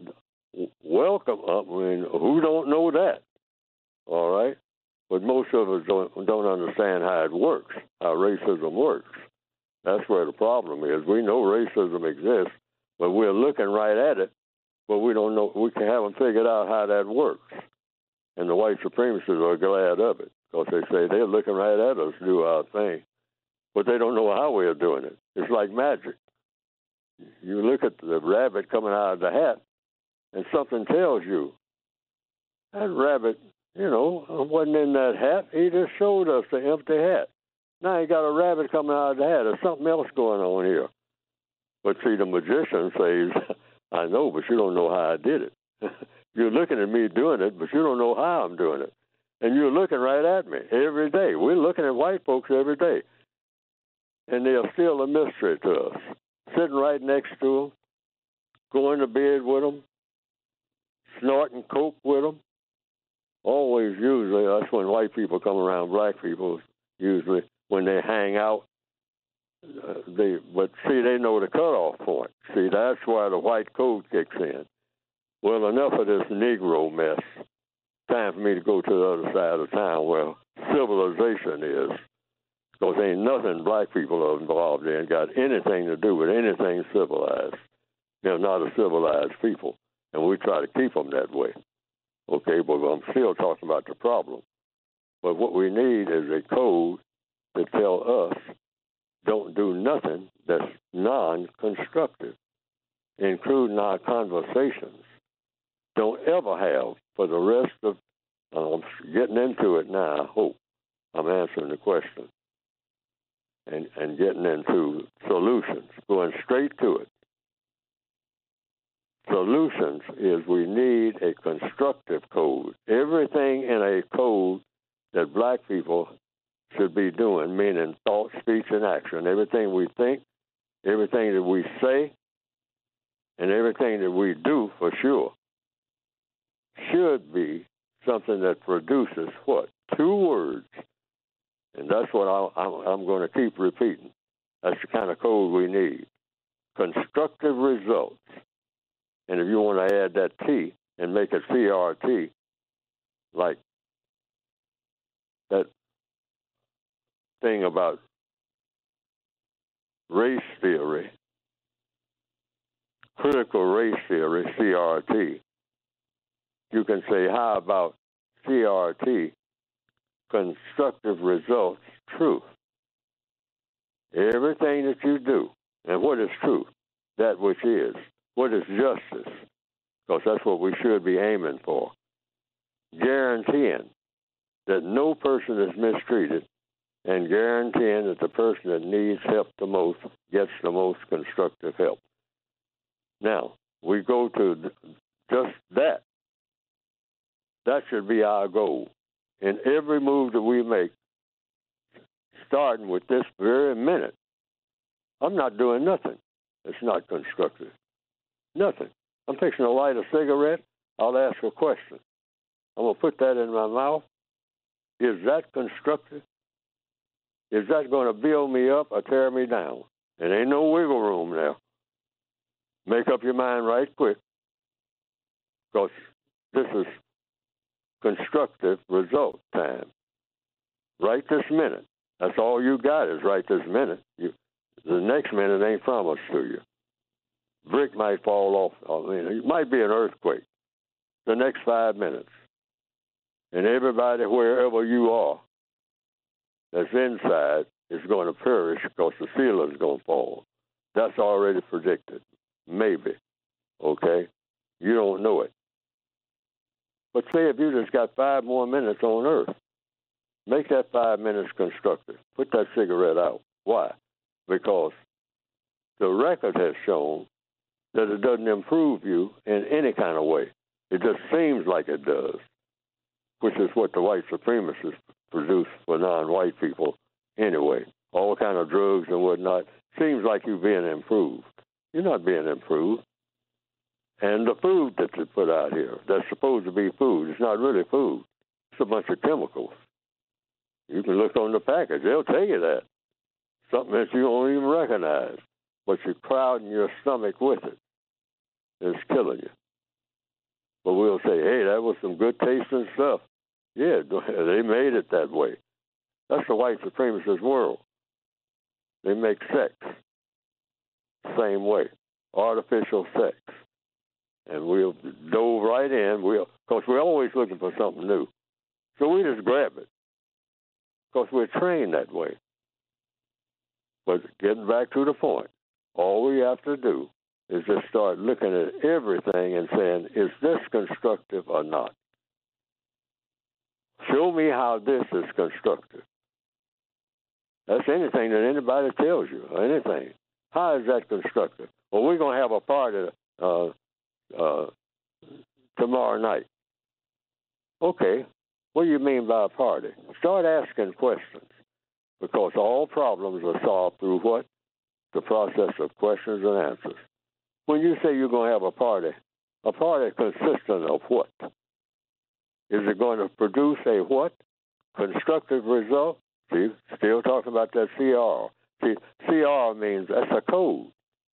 welcome. I mean, who don't know that? All right, but most of us don't don't understand how it works, how racism works. That's where the problem is. We know racism exists, but we're looking right at it. But we don't know, we haven't figured out how that works. And the white supremacists are glad of it because they say they're looking right at us to do our thing. But they don't know how we're doing it. It's like magic. You look at the rabbit coming out of the hat, and something tells you, that rabbit, you know, wasn't in that hat. He just showed us the empty hat. Now you got a rabbit coming out of the hat. There's something else going on here. But see, the magician says, I know, but you don't know how I did it. You're looking at me doing it, but you don't know how I'm doing it. And you're looking right at me every day. We're looking at white folks every day. And they are still a mystery to us. Sitting right next to them, going to bed with them, snorting coke with them. Always, usually, that's when white people come around black people, usually, when they hang out. Uh, they, but see, they know the cutoff point. See, that's why the white code kicks in. Well, enough of this Negro mess. Time for me to go to the other side of town where civilization is. Because ain't nothing black people are involved in got anything to do with anything civilized. They're not a civilized people, and we try to keep them that way. Okay, but I'm still talking about the problem. But what we need is a code to tell us don't do nothing that's non-constructive, including our conversations. Don't ever have for the rest of, I'm getting into it now, I hope I'm answering the question, and, and getting into solutions, going straight to it. Solutions is we need a constructive code. Everything in a code that black people should be doing, meaning thought, speech, and action. Everything we think, everything that we say, and everything that we do for sure should be something that produces what? Two words. And that's what I, I'm, I'm going to keep repeating. That's the kind of code we need. Constructive results. And if you want to add that T and make it C R T, like that thing about race theory, critical race theory, C R T, you can say, how about C R T, constructive results, truth? Everything that you do, and what is truth? That which is. What is justice? Because that's what we should be aiming for. Guaranteeing that no person is mistreated, and guaranteeing that the person that needs help the most gets the most constructive help. Now, we go to just that. That should be our goal. In every move that we make, starting with this very minute, I'm not doing nothing. It's not constructive. Nothing. I'm fixing to light a cigarette. I'll ask a question. I'm going to put that in my mouth. Is that constructive? Is that going to build me up or tear me down? And ain't no wiggle room now. Make up your mind right quick, because this is constructive result time. Right this minute. That's all you got is right this minute. You, the next minute ain't promised to you. Brick might fall off. I mean, it might be an earthquake. The next five minutes. And everybody, wherever you are, that's inside is going to perish because the ceiling's going to fall. That's already predicted. Maybe. Okay? You don't know it. But say if you just got five more minutes on Earth, make that five minutes constructive. Put that cigarette out. Why? Because the record has shown that it doesn't improve you in any kind of way. It just seems like it does, which is what the white supremacists produce for non-white people anyway. All kind of drugs and whatnot. Seems like you're being improved. You're not being improved. And the food that you put out here, that's supposed to be food, it's not really food. It's a bunch of chemicals. You can look on the package. They'll tell you that. Something that you don't even recognize. But you're crowding your stomach with it. It's killing you. But we'll say, hey, that was some good tasting stuff. Yeah, they made it that way. That's the white supremacist world. They make sex same way, artificial sex. And we'll dove right in, we'll, because we're always looking for something new. So we just grab it, because we're trained that way. But getting back to the point, all we have to do is just start looking at everything and saying, is this constructive or not? Show me how this is constructive. That's anything that anybody tells you, or anything. How is that constructive? Well, we're going to have a party uh, uh, tomorrow night. Okay, what do you mean by a party? Start asking questions, because all problems are solved through what? The process of questions and answers. When you say you're going to have a party, a party consistent of what? Is it going to produce a what? Constructive result? See, still talking about that C R. See, C R means that's a code.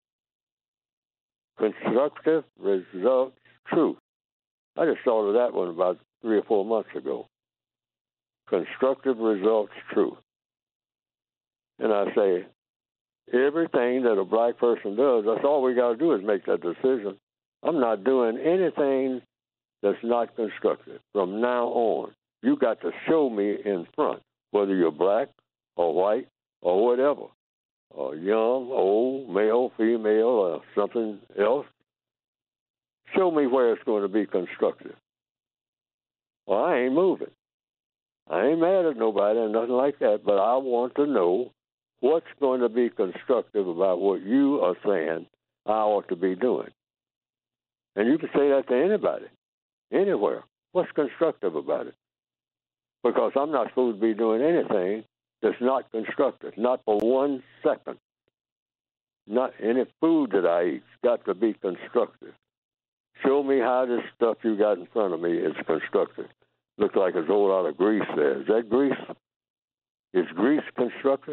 Constructive results, truth. I just thought of that one about three or four months ago. Constructive results, truth. And I say, everything that a black person does, that's all we got to do is make that decision. I'm not doing anything that's not constructive from now on. You got to show me in front, whether you're black or white or whatever, or young, old, male, female, or something else. Show me where it's going to be constructive. Well, I ain't moving. I ain't mad at nobody or nothing like that, but I want to know what's going to be constructive about what you are saying I ought to be doing. And you can say that to anybody, anywhere. What's constructive about it? Because I'm not supposed to be doing anything that's not constructive, not for one second. Not any food that I eat's got to be constructive. Show me how this stuff you got in front of me is constructive. Looks like there's a whole lot of grease there. Is that grease? Is grease constructive?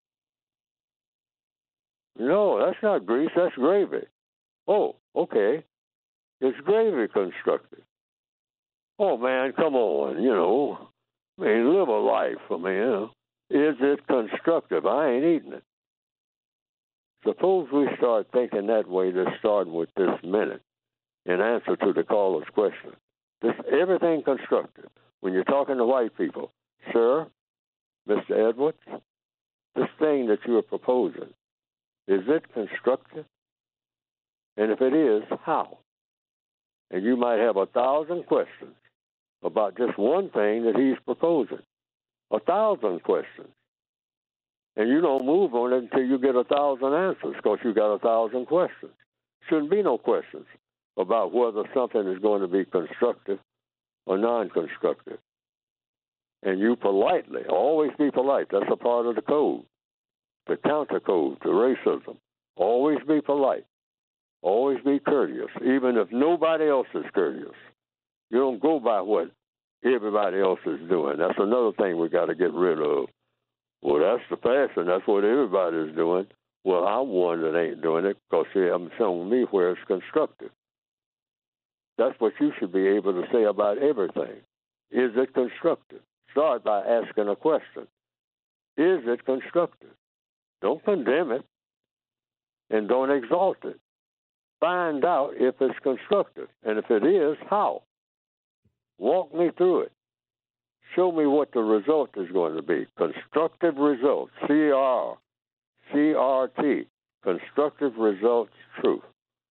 No, that's not grease. That's gravy. Oh, okay. Is gravy constructive? Oh, man, come on, you know. I mean, live a life. I mean, you know. Is it constructive? I ain't eating it. Suppose we start thinking that way, just starting with this minute, in answer to the caller's question. This everything constructive. When you're talking to white people, sir, Mister Edwards, this thing that you are proposing, is it constructive? And if it is, how? And you might have a thousand questions about just one thing that he's proposing. A thousand questions. And you don't move on it until you get a thousand answers because you got a thousand questions. Shouldn't be no questions about whether something is going to be constructive or non-constructive. And you politely, always be polite. That's a part of the code, the counter code to racism. Always be polite. Always be courteous, even if nobody else is courteous. You don't go by what everybody else is doing. That's another thing we got to get rid of. Well, that's the fashion. That's what everybody's doing. Well, I'm one that ain't doing it because see, I'm showing me where it's constructive. That's what you should be able to say about everything. Is it constructive? Start by asking a question. Is it constructive? Don't condemn it and don't exalt it. Find out if it's constructive. And if it is, how? Walk me through it. Show me what the result is going to be. Constructive results. C R. C R T. Constructive results truth.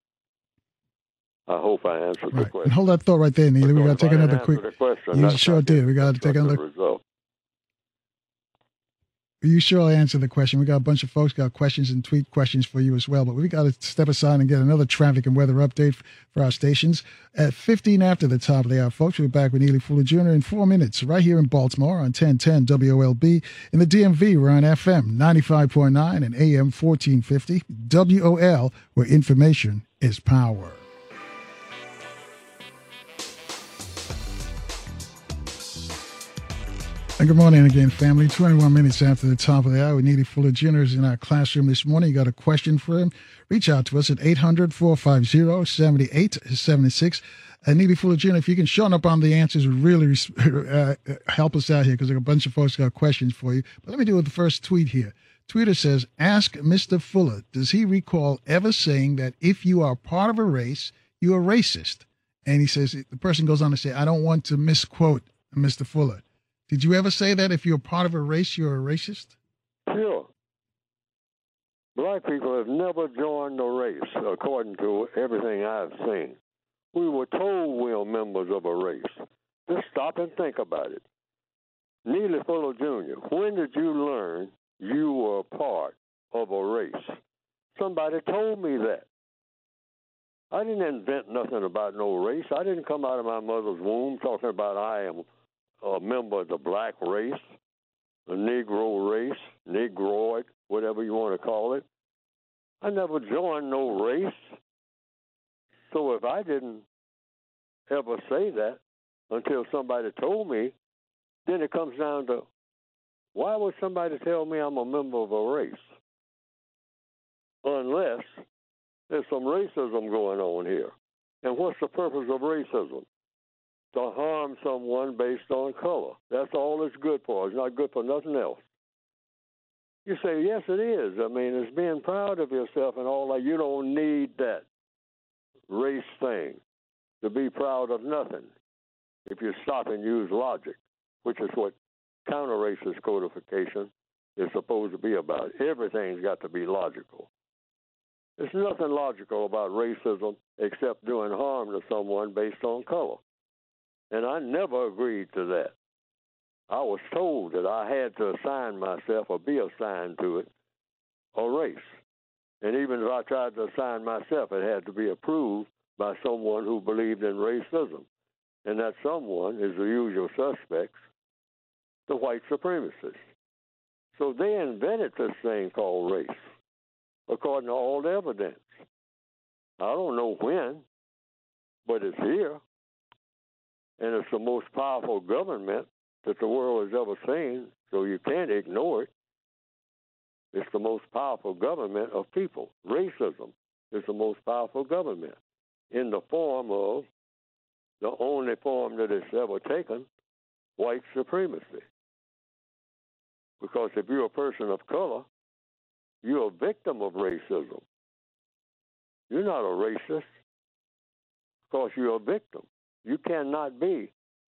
I hope I answered Right. the question. And hold that thought right there, Neely. We got to take If I didn't another quick. answer the question, You that's sure not did. the We got to take constructive another. result. You sure answered the question. We got a bunch of folks got questions and tweet questions for you as well. But we got to step aside and get another traffic and weather update for our stations. At fifteen after the top of the hour, folks, we're back with Neely Fuller Junior in four minutes right here in Baltimore on ten ten W O L B. In the D M V, we're on F M ninety-five point nine and A M fourteen fifty. W O L, where information is power. And good morning again, family. twenty-one minutes after the top of the hour, Neely Fuller Junior is in our classroom this morning. You got a question for him? Reach out to us at eight hundred, four five zero, seven eight seven six. And Neely Fuller Junior, if you can shorten up on the answers, would really uh, help us out here because there are a bunch of folks got questions for you. But let me do with the first tweet here. Tweeter says, ask Mister Fuller, does he recall ever saying that if you are part of a race, you are racist? And he says, the person goes on to say, I don't want to misquote Mister Fuller. Did you ever say that if you're part of a race, you're a racist? Sure. Black people have never joined a race, according to everything I've seen. We were told we are members of a race. Just stop and think about it. Neely Fuller Junior, when did you learn you were part of a race? Somebody told me that. I didn't invent nothing about no race. I didn't come out of my mother's womb talking about I am a member of the black race, the Negro race, Negroid, whatever you want to call it. I never joined no race. So if I didn't ever say that until somebody told me, then it comes down to, why would somebody tell me I'm a member of a race? Unless there's some racism going on here. And what's the purpose of racism? To harm someone based on color. That's all it's good for. It's not good for nothing else. You say, yes, it is. I mean, it's being proud of yourself and all that. You don't need that race thing to be proud of nothing if you stop and use logic, which is what counter-racist codification is supposed to be about. Everything's got to be logical. There's nothing logical about racism except doing harm to someone based on color. And I never agreed to that. I was told that I had to assign myself or be assigned to it, a race. And even if I tried to assign myself, it had to be approved by someone who believed in racism. And that someone is the usual suspects, the white supremacists. So they invented this thing called race, according to all the evidence. I don't know when, but it's here. And it's the most powerful government that the world has ever seen, so you can't ignore it. It's the most powerful government of people. Racism is the most powerful government in the form of the only form that it's ever taken, white supremacy. Because if you're a person of color, you're a victim of racism. You're not a racist because you're a victim. You cannot be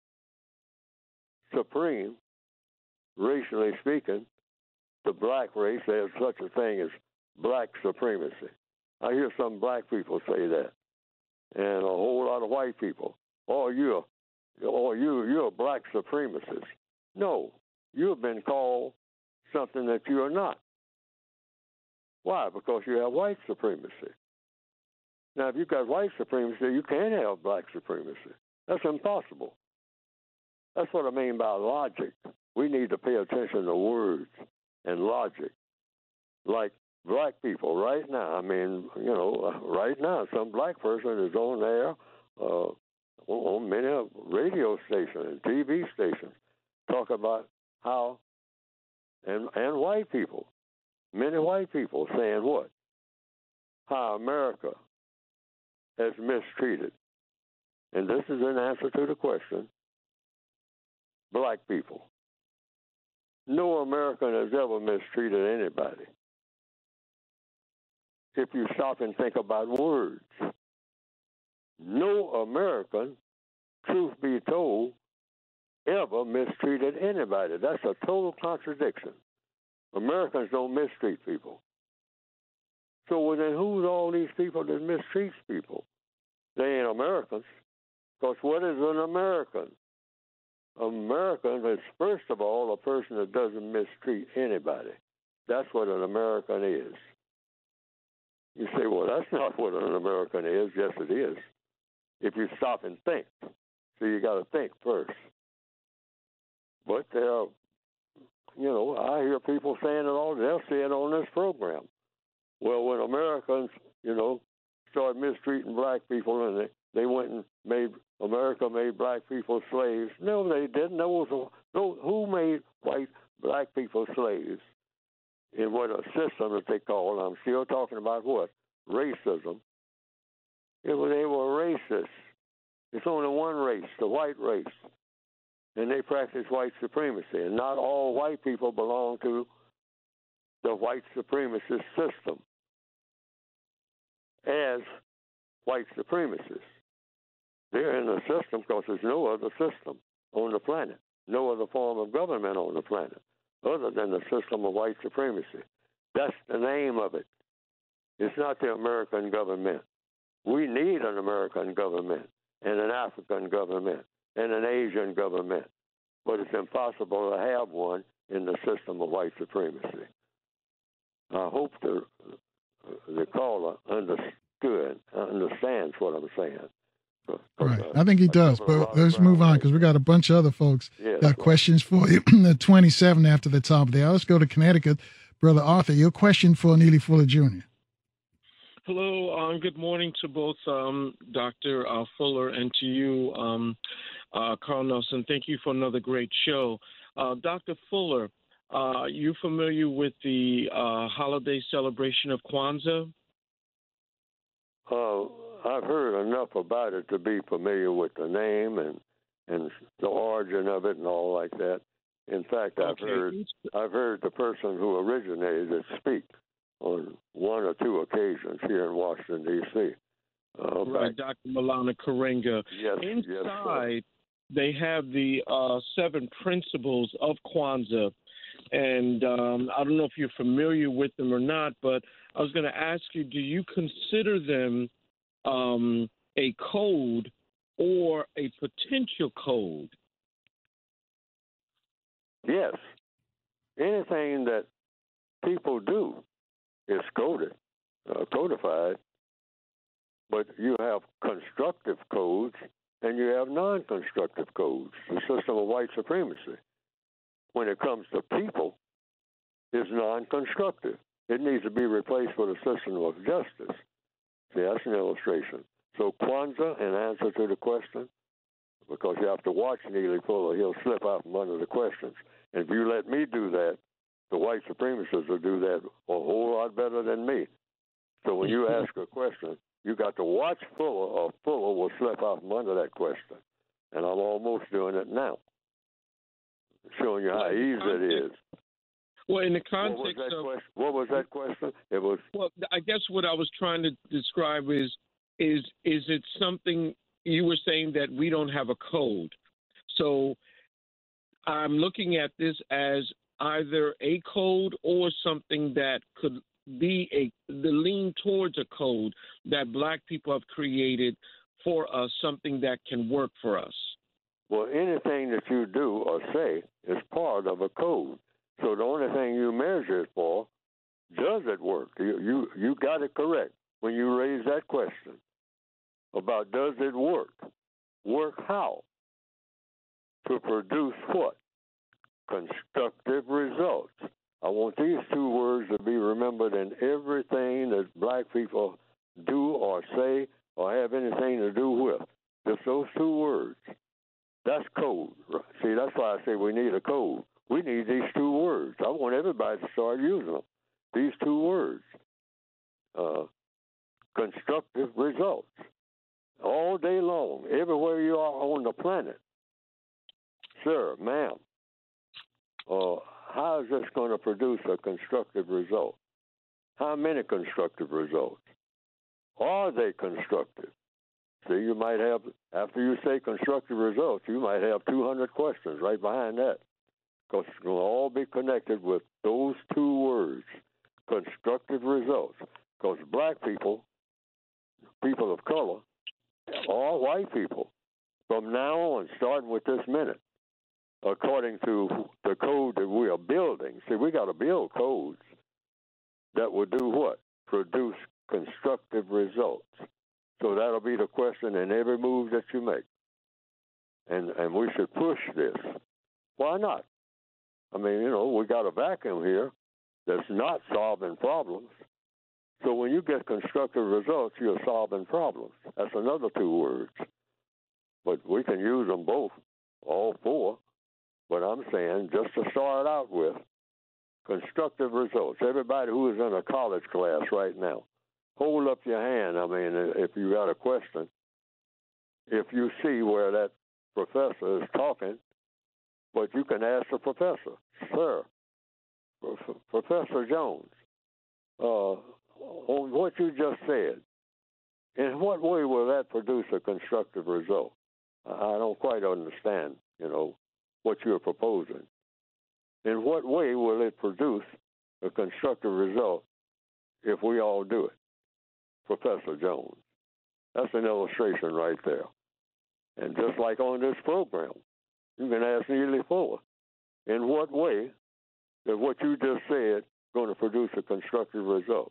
supreme, racially speaking, the black race. There's such a thing as black supremacy. I hear some black people say that, and a whole lot of white people. Oh, you're, oh, you, you're a black supremacist. No, you've been called something that you are not. Why? Because you have white supremacy. Now, if you've got white supremacy, you can't have black supremacy. That's impossible. That's what I mean by logic. We need to pay attention to words and logic. Like black people right now, I mean, you know, right now, some black person is on there uh, on many radio stations and T V stations talk about how, and, and white people, many white people saying what? How America has mistreated. And this is an answer to the question, black people. No American has ever mistreated anybody. If you stop and think about words, no American, truth be told, ever mistreated anybody. That's a total contradiction. Americans don't mistreat people. So well, then who's all these people that mistreats people? They ain't Americans. Because what is an American? American is, first of all, a person that doesn't mistreat anybody. That's what an American is. You say, well, that's not what an American is. Yes, it is. If you stop and think. So you got to think first. But, uh, you know, I hear people saying it all. They'll say it on this program. Well, when Americans, you know, started mistreating black people and they, they went and made, America made black people slaves. No, they didn't. There was a, no, who made white black people slaves? In what a system that they call, I'm still talking about what? Racism. It was, they were racist. It's only one race, the white race. And they practice white supremacy. And not all white people belong to the white supremacist system as white supremacists. They're in the system because there's no other system on the planet, no other form of government on the planet other than the system of white supremacy. That's the name of it. It's not the American government. We need an American government and an African government and an Asian government, but it's impossible to have one in the system of white supremacy. I hope the, the caller understood, understands what I'm saying. Right. I think he does, but let's move on because we got a bunch of other folks yes, got questions for you. At twenty-seven after the top of the hour. Let's go to Connecticut. Brother Arthur, your question for Neely Fuller Junior Hello, um, good morning to both um, Doctor Uh, Fuller and to you, um, uh, Carl Nelson. Thank you for another great show. Uh, Doctor Fuller, uh, are you familiar with the uh, holiday celebration of Kwanzaa? Uh, I've heard enough about it to be familiar with the name and, and the origin of it and all like that. In fact, I've Okay. heard I've heard the person who originated it speak on one or two occasions here in Washington, D C Uh, Right, back- Doctor Malana Karenga. Yes, yes, sir. Inside, they have the uh, seven principles of Kwanzaa. And um, I don't know if you're familiar with them or not, but I was going to ask you, do you consider them um, a code or a potential code? Yes. Anything that people do is coded, uh, codified, but you have constructive codes and you have non-constructive codes, the system of white supremacy. When it comes to people, is non-constructive. It needs to be replaced with a system of justice. See, that's an illustration. So Kwanzaa, in answer to the question, because you have to watch Neely Fuller, he'll slip out from under the questions. And if you let me do that, the white supremacists will do that a whole lot better than me. So when you ask a question, you got to watch Fuller, or Fuller will slip out from under that question. And I'm almost doing it now, showing you how easy it is. Well, in the What was context that of question? What was that question? It was. well, I guess what I was trying to describe is is is it something you were saying that we don't have a code? So I'm looking at this as either a code or something that could be a the lean towards a code that black people have created for us, something that can work for us. Well, anything that you do or say is part of a code. So the only thing you measure it for, does it work? You, you you got it correct when you raise that question about does it work? Work how? To produce what? Constructive results. I want these two words to be remembered in everything that black people do or say or have anything to do with. Just those two words. That's code. See, that's why I say we need a code. We need these two words. I want everybody to start using them. These two words. Uh, constructive results. All day long, everywhere you are on the planet. Sir, ma'am, uh, how is this going to produce a constructive result? How many constructive results? Are they constructive? See, you might have, after you say constructive results, you might have two hundred questions right behind that. Because it's going to all be connected with those two words, constructive results. Because black people, people of color, all white people, from now on, starting with this minute, according to the code that we are building. See, we got to build codes that will do what? Produce constructive results. So that'll be the question in every move that you make. And and we should push this. Why not? I mean, you know, we got a vacuum here that's not solving problems. So when you get constructive results, you're solving problems. That's another two words. But we can use them both, all four. But I'm saying, just to start out with, constructive results. Everybody who is in a college class right now, hold up your hand. I mean, if you got a question, if you see where that professor is talking, but you can ask the professor, sir, Prof- Professor Jones, uh, on what you just said, in what way will that produce a constructive result? I don't quite understand, you know, what you're proposing. In what way will it produce a constructive result if we all do it? Professor Jones. That's an illustration right there. And just like on this program, you can ask Neely Fuller, in what way is what you just said going to produce a constructive result?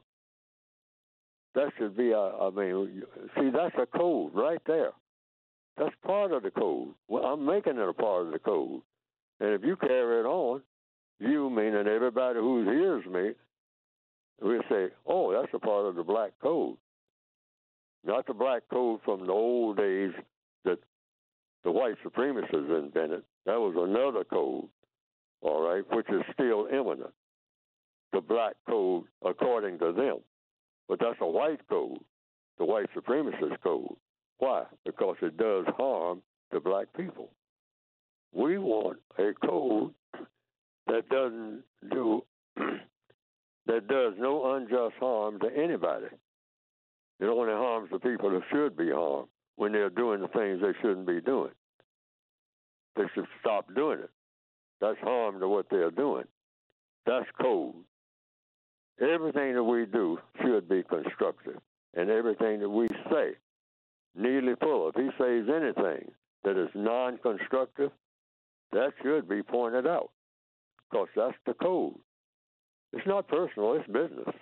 That should be, a, I mean, see, that's a code right there. That's part of the code. Well, I'm making it a part of the code. And if you carry it on, you, meaning everybody who hears me, will say, oh, that's a part of the black code. Not the black code from the old days that the white supremacists invented. That was another code, all right, which is still imminent. The black code according to them. But that's a white code, the white supremacist code. Why? Because it does harm to black people. We want a code that doesn't do, that does no unjust harm to anybody. It only harms the people that should be harmed when they're doing the things they shouldn't be doing. They should stop doing it. That's harm to what they're doing. That's code. Everything that we do should be constructive. And everything that we say, Neely Fuller, if he says anything that is non-constructive, that should be pointed out. Because that's the code. It's not personal, it's business.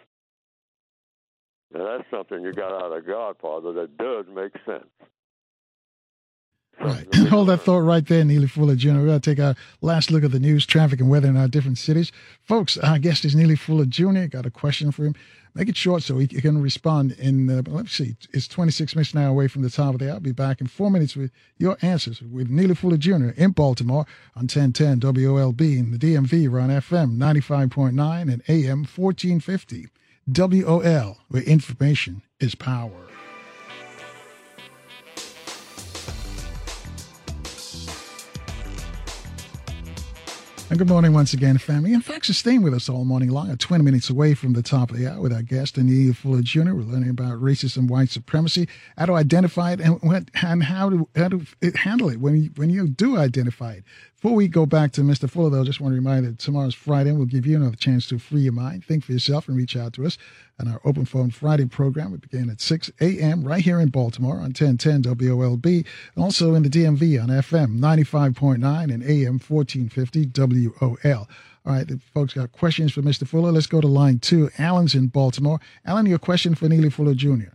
Now, that's something you got out of Godfather that does make sense. Right. Hold that thought right there, Neely Fuller Junior We're going to take our last look at the news, traffic, and weather in our different cities. Folks, our guest is Neely Fuller Junior Got a question for him. Make it short so he can respond in, uh, let's see, it's twenty-six minutes now away from the top of the hour. I'll be back in four minutes with your answers with Neely Fuller Junior in Baltimore on ten ten W O L B. In the D M V, we're on F M ninety-five point nine and A M fourteen fifty. W O L, where information is power. And good morning once again, family. In fact, so staying with us all morning long, at twenty minutes away from the top of the hour with our guest, Neely Fuller Junior We're learning about racism, white supremacy, how to identify it, and, what, and how to how to handle it when you, when you do identify it. Before we go back to Mister Fuller, though, I just want to remind you that tomorrow's Friday, and we'll give you another chance to free your mind, think for yourself, and reach out to us on our Open Phone Friday program. We begin at six a.m. right here in Baltimore on ten ten W O L B, and also in the D M V on F M ninety-five point nine and A M fourteen fifty W O L. All right, the folks got questions for Mister Fuller. Let's go to line two. Alan's in Baltimore. Alan, your question for Neely Fuller Junior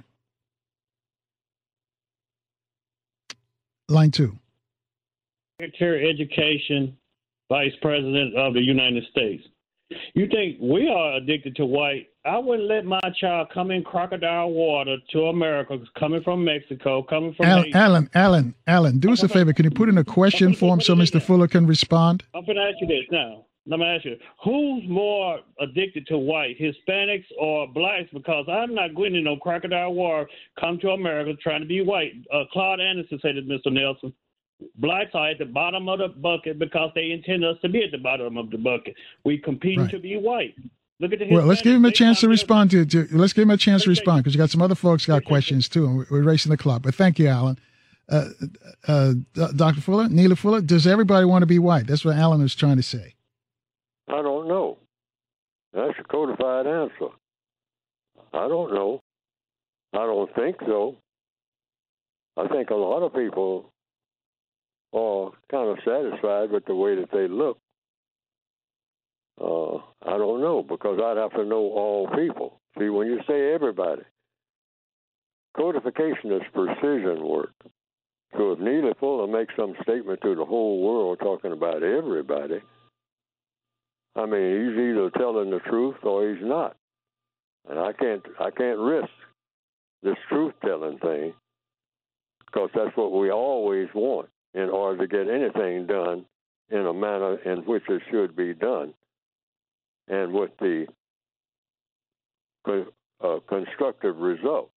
Line two. Secretary of Education, Vice President of the United States. You think we are addicted to white? I wouldn't let my child come in crocodile water to America, coming from Mexico, coming from Alan, Haiti. Alan, Alan, Alan, do us a favor. Can you put in a question for him so Mister Fuller can respond? I'm going to ask you this now. Let me ask you, who's more addicted to white, Hispanics or blacks? Because I'm not going to no crocodile water, come to America trying to be white. Uh, Claude Anderson said it, Mister Nelson. Blacks are at the bottom of the bucket because they intend us to be at the bottom of the bucket. We competing Right. to be white. Look at the Well, let's give him a Hispanics. chance to They respond to, to let's give him a chance to Appreciate respond because you got some other folks got Appreciate questions too, and we're, we're racing the clock. But thank you, Alan. Uh, uh, Doctor Fuller, Neely Fuller, does everybody want to be white? That's what Alan was trying to say. I don't know. That's a codified answer. I don't know. I don't think so. I think a lot of people are kind of satisfied with the way that they look. Uh, I don't know, because I'd have to know all people. See, when you say everybody, codification is precision work. So if Neely Fuller makes some statement to the whole world talking about everybody, I mean, he's either telling the truth or he's not. And I can't, I can't risk this truth-telling thing, because that's what we always want in order to get anything done in a manner in which it should be done, and with the uh, constructive result.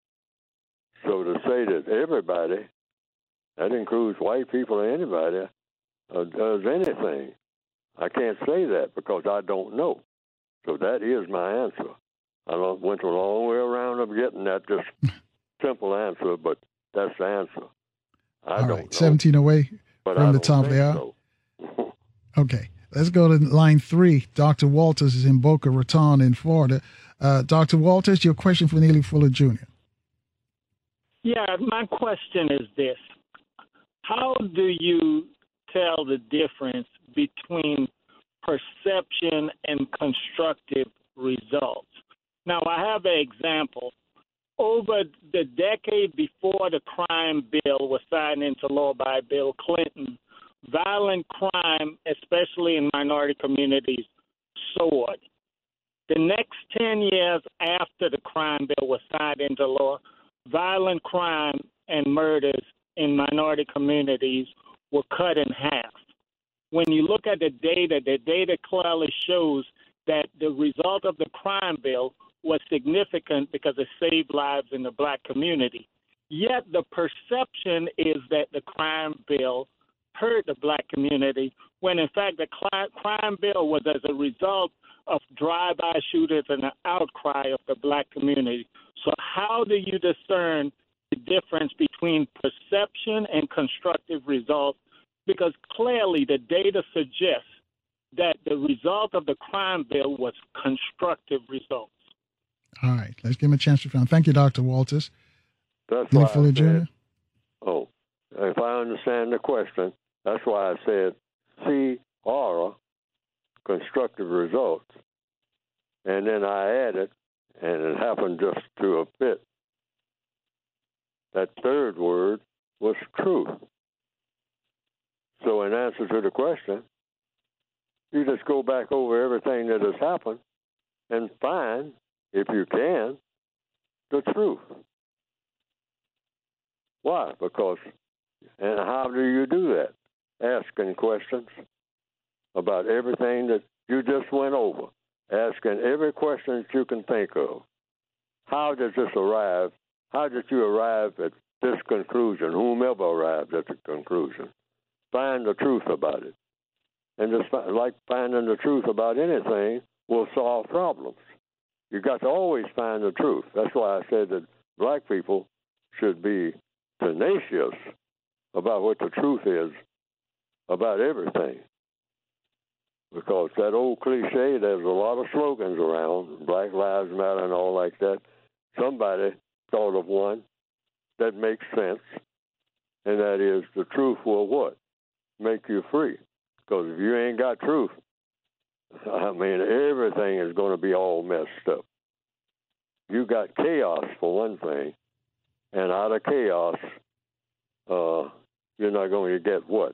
So to say that everybody, that includes white people or anybody, uh, does anything, I can't say that because I don't know. So that is my answer. I went a long way around of getting that just simple answer, but that's the answer. I All don't right, know, seventeen away but from I the don't top of the think hour. so. Okay, let's go to line three. Doctor Walters is in Boca Raton in Florida. Uh, Doctor Walters, your question for Neely Fuller Junior Yeah, my question is this. How do you tell the difference between perception and constructive results? Now, I have an example. Over the decade before the crime bill was signed into law by Bill Clinton, violent crime, especially in minority communities, soared. The next ten years after the crime bill was signed into law, violent crime and murders in minority communities were cut in half. When you look at the data, the data clearly shows that the result of the crime bill was significant because it saved lives in the black community. Yet the perception is that the crime bill hurt the black community, when in fact the crime bill was as a result of drive-by shooters and an outcry of the black community. So how do you discern the difference between perception and constructive results? Because clearly the data suggests that the result of the crime bill was constructive results. All right, let's give him a chance to respond. Thank you, Doctor Walters. That's Neely why I Fuller said, Junior oh, if I understand the question, that's why I said C R, constructive results. And then I added, and it happened just to a fit, that third word was truth. So in answer to the question, you just go back over everything that has happened and find, if you can, the truth. Why? Because, and how do you do that? Asking questions about everything that you just went over. Asking every question that you can think of. How did this arrive? How did you arrive at this conclusion? Whomever arrived at the conclusion. Find the truth about it. And just like finding the truth about anything will solve problems. You got to always find the truth. That's why I said that black people should be tenacious about what the truth is about everything. Because that old cliche, there's a lot of slogans around, Black Lives Matter and all like that. Somebody thought of one that makes sense, and that is the truth will what? Make you free. Because if you ain't got truth, I mean, everything is going to be all messed up. You got chaos for one thing, and out of chaos, uh, you're not going to get what?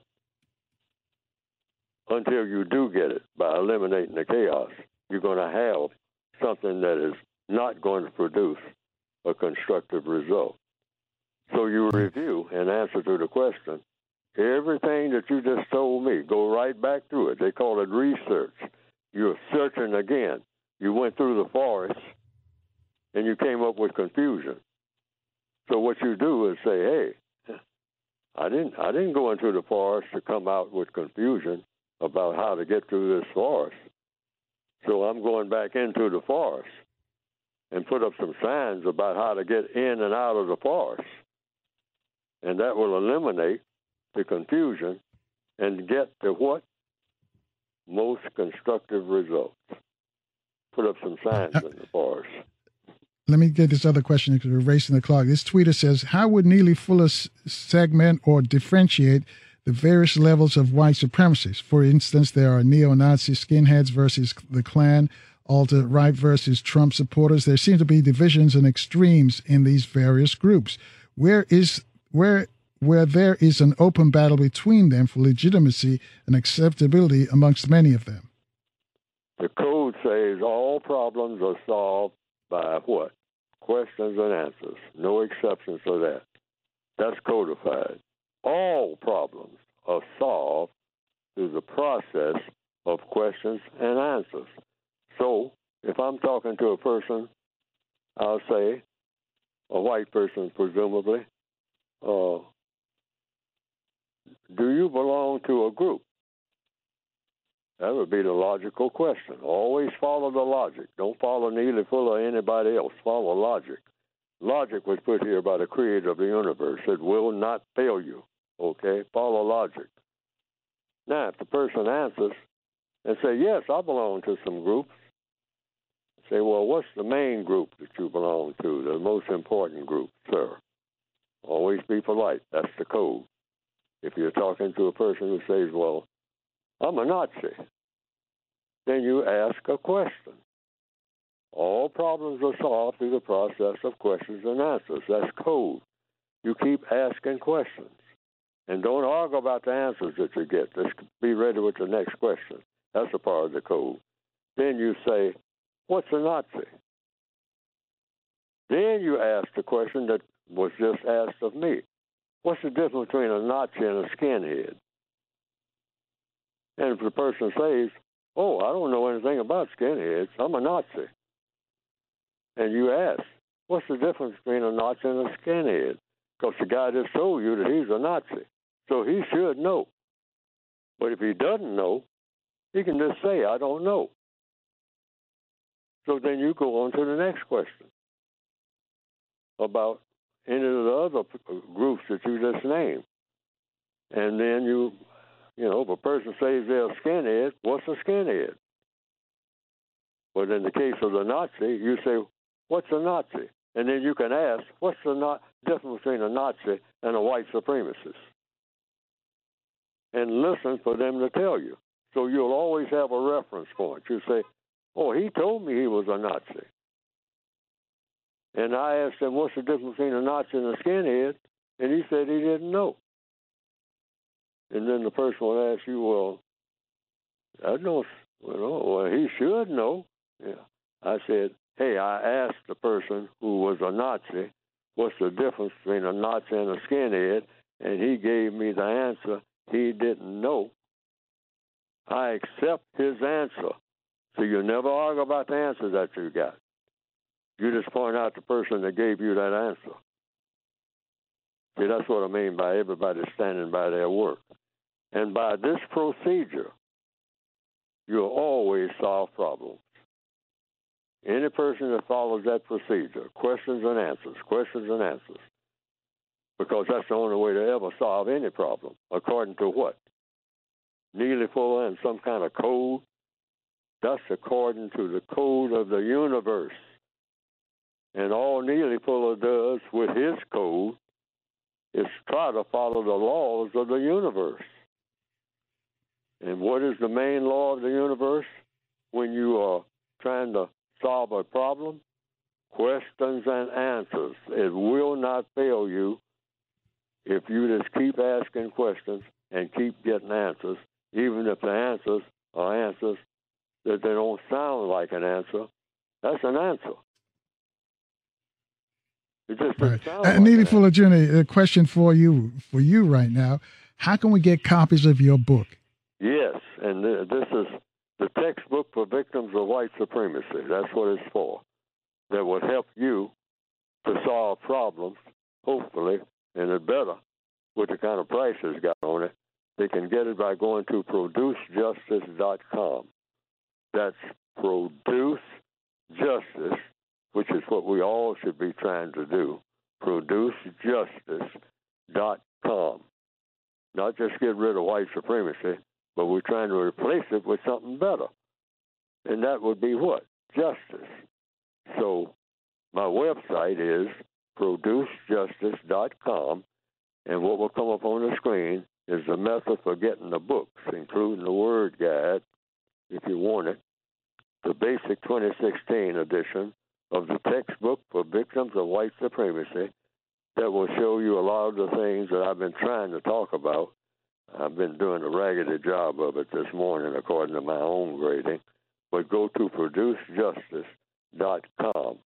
Until you do get it, by eliminating the chaos, you're going to have something that is not going to produce a constructive result. So you review and answer to the question, everything that you just told me, go right back through it. They call it research. You're searching again. You went through the forest, and you came up with confusion. So what you do is say, hey, I didn't, I didn't go into the forest to come out with confusion about how to get through this forest. So I'm going back into the forest and put up some signs about how to get in and out of the forest. And that will eliminate the confusion and get to what? Most constructive results. Put up some signs in the forest. Let me get this other question because we're racing the clock. This tweeter says, how would Neely Fuller segment or differentiate the various levels of white supremacy? For instance, there are neo-Nazi skinheads versus the Klan, alt-right versus Trump supporters. There seem to be divisions and extremes in these various groups. Where is where where there is an open battle between them for legitimacy and acceptability amongst many of them? The code says all problems are solved by what? Questions and answers. No exceptions to that. That's codified. All problems are solved through the process of questions and answers. So, if I'm talking to a person, I'll say, a white person presumably, uh, do you belong to a group? That would be the logical question. Always follow the logic. Don't follow Neely Fuller or anybody else. Follow logic. Logic was put here by the creator of the universe. It will not fail you. Okay? Follow logic. Now, if the person answers and say, yes, I belong to some groups, say, well, what's the main group that you belong to, the most important group, sir? Always be polite. That's the code. If you're talking to a person who says, well, I'm a Nazi, then you ask a question. All problems are solved through the process of questions and answers. That's code. You keep asking questions. And don't argue about the answers that you get. Just be ready with the next question. That's a part of the code. Then you say, what's a Nazi? Then you ask the question that was just asked of me. What's the difference between a Nazi and a skinhead? And if the person says, oh, I don't know anything about skinheads, I'm a Nazi. And you ask, what's the difference between a Nazi and a skinhead? Because the guy just told you that he's a Nazi. So he should know. But if he doesn't know, he can just say, I don't know. So then you go on to the next question about any of the other groups that you just named. And then you, you know, if a person says they're a skinhead, what's a skinhead? But in the case of the Nazi, you say, what's a Nazi? And then you can ask, what's the not- difference between a Nazi and a white supremacist? And listen for them to tell you. So you'll always have a reference point. You say, oh, he told me he was a Nazi. And I asked him, what's the difference between a Nazi and a skinhead? And he said he didn't know. And then the person will ask you, well, I don't, well, well, he should know. Yeah. I said, hey, I asked the person who was a Nazi, what's the difference between a Nazi and a skinhead? And he gave me the answer he didn't know. I accept his answer. So you never argue about the answer that you got. You just point out the person that gave you that answer. See, that's what I mean by everybody standing by their work. And by this procedure, you'll always solve problems. Any person that follows that procedure, questions and answers, questions and answers, because that's the only way to ever solve any problem. According to what? Neely Fuller and some kind of code? That's according to the code of the universe. And all Neely Fuller does with his code is try to follow the laws of the universe. And what is the main law of the universe when you are trying to solve a problem? Questions and answers. It will not fail you if you just keep asking questions and keep getting answers, even if the answers are answers that they don't sound like an answer. That's an answer. It just doesn't Right. sound Uh, like Neely an Fuller Junior, a question for you, for you right now. How can we get copies of your book? Yes, and th- this is the textbook for victims of white supremacy. That's what it's for. That would help you to solve problems, hopefully, and it better with the kind of price it's got on it. They can get it by going to produce justice dot com. That's Produce Justice, which is what we all should be trying to do. produce justice dot com. Not just get rid of white supremacy, but we're trying to replace it with something better. And that would be what? Justice. So my website is produce justice dot com, and what will come up on the screen is the method for getting the books, including the word guide, if you want it, the basic twenty sixteen edition of the textbook for victims of white supremacy that will show you a lot of the things that I've been trying to talk about. I've been doing a raggedy job of it this morning, according to my own grading. But go to produce justice dot com,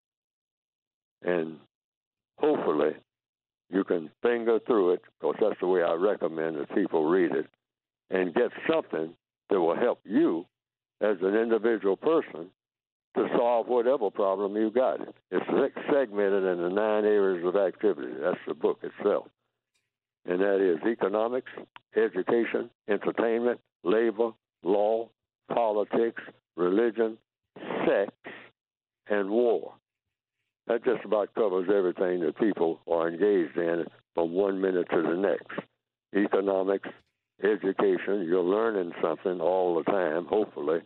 and hopefully you can finger through it, because that's the way I recommend that people read it, and get something that will help you as an individual person to solve whatever problem you got. It's segmented into nine areas of activity. That's the book itself. And that is economics, education, entertainment, labor, law, politics, religion, sex, and war. That just about covers everything that people are engaged in from one minute to the next. Economics, education, you're learning something all the time, hopefully.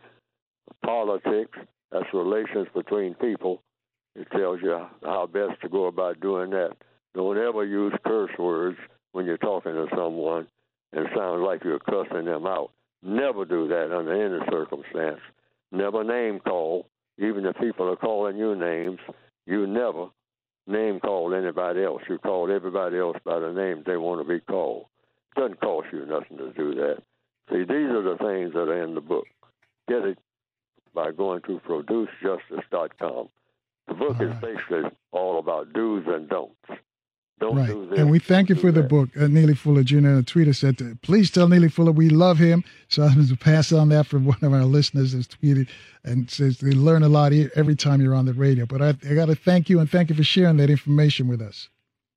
Politics, that's relations between people. It tells you how best to go about doing that. Don't ever use curse words when you're talking to someone and it sounds like you're cussing them out. Never do that under any circumstance. Never name call. Even if people are calling you names, you never name call anybody else. You call everybody else by the name they want to be called. It doesn't cost you nothing to do that. See, these are the things that are in the book. Get it by going to produce justice dot com. The book All is right. basically all about do's and don'ts. Don't Right. do this. And we thank you don't for do the that. book. Uh, Neely Fuller Junior tweeter said, to, please tell Neely Fuller we love him. So I'm going to pass on that from one of our listeners that's tweeted and says they learn a lot e- every time you're on the radio. But I, I got to thank you and thank you for sharing that information with us.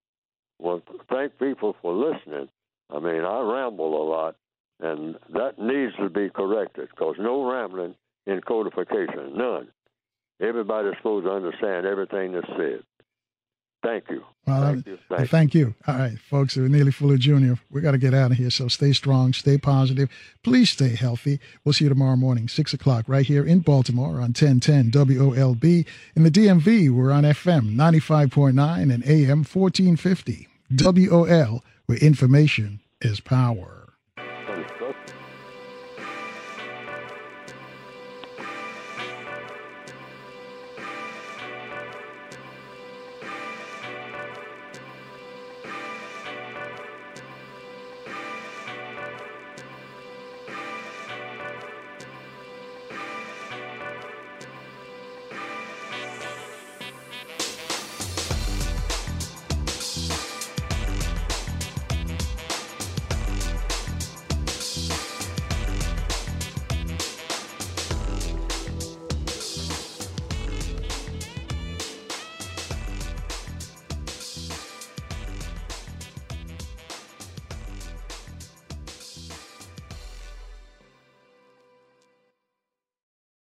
Well, thank people for listening. I mean, I ramble a lot, and that needs to be corrected, because no rambling in codification, none. Everybody's supposed to understand everything that's said. Thank you. Well, thank I- you. I Thank, thank you. All right, folks, we're Neely Fuller Junior We got to get out of here. So stay strong, stay positive. Please stay healthy. We'll see you tomorrow morning, six o'clock, right here in Baltimore on ten ten W O L B. In the D M V, we're on F M ninety-five point nine and A M fourteen fifty. W O L, where information is power.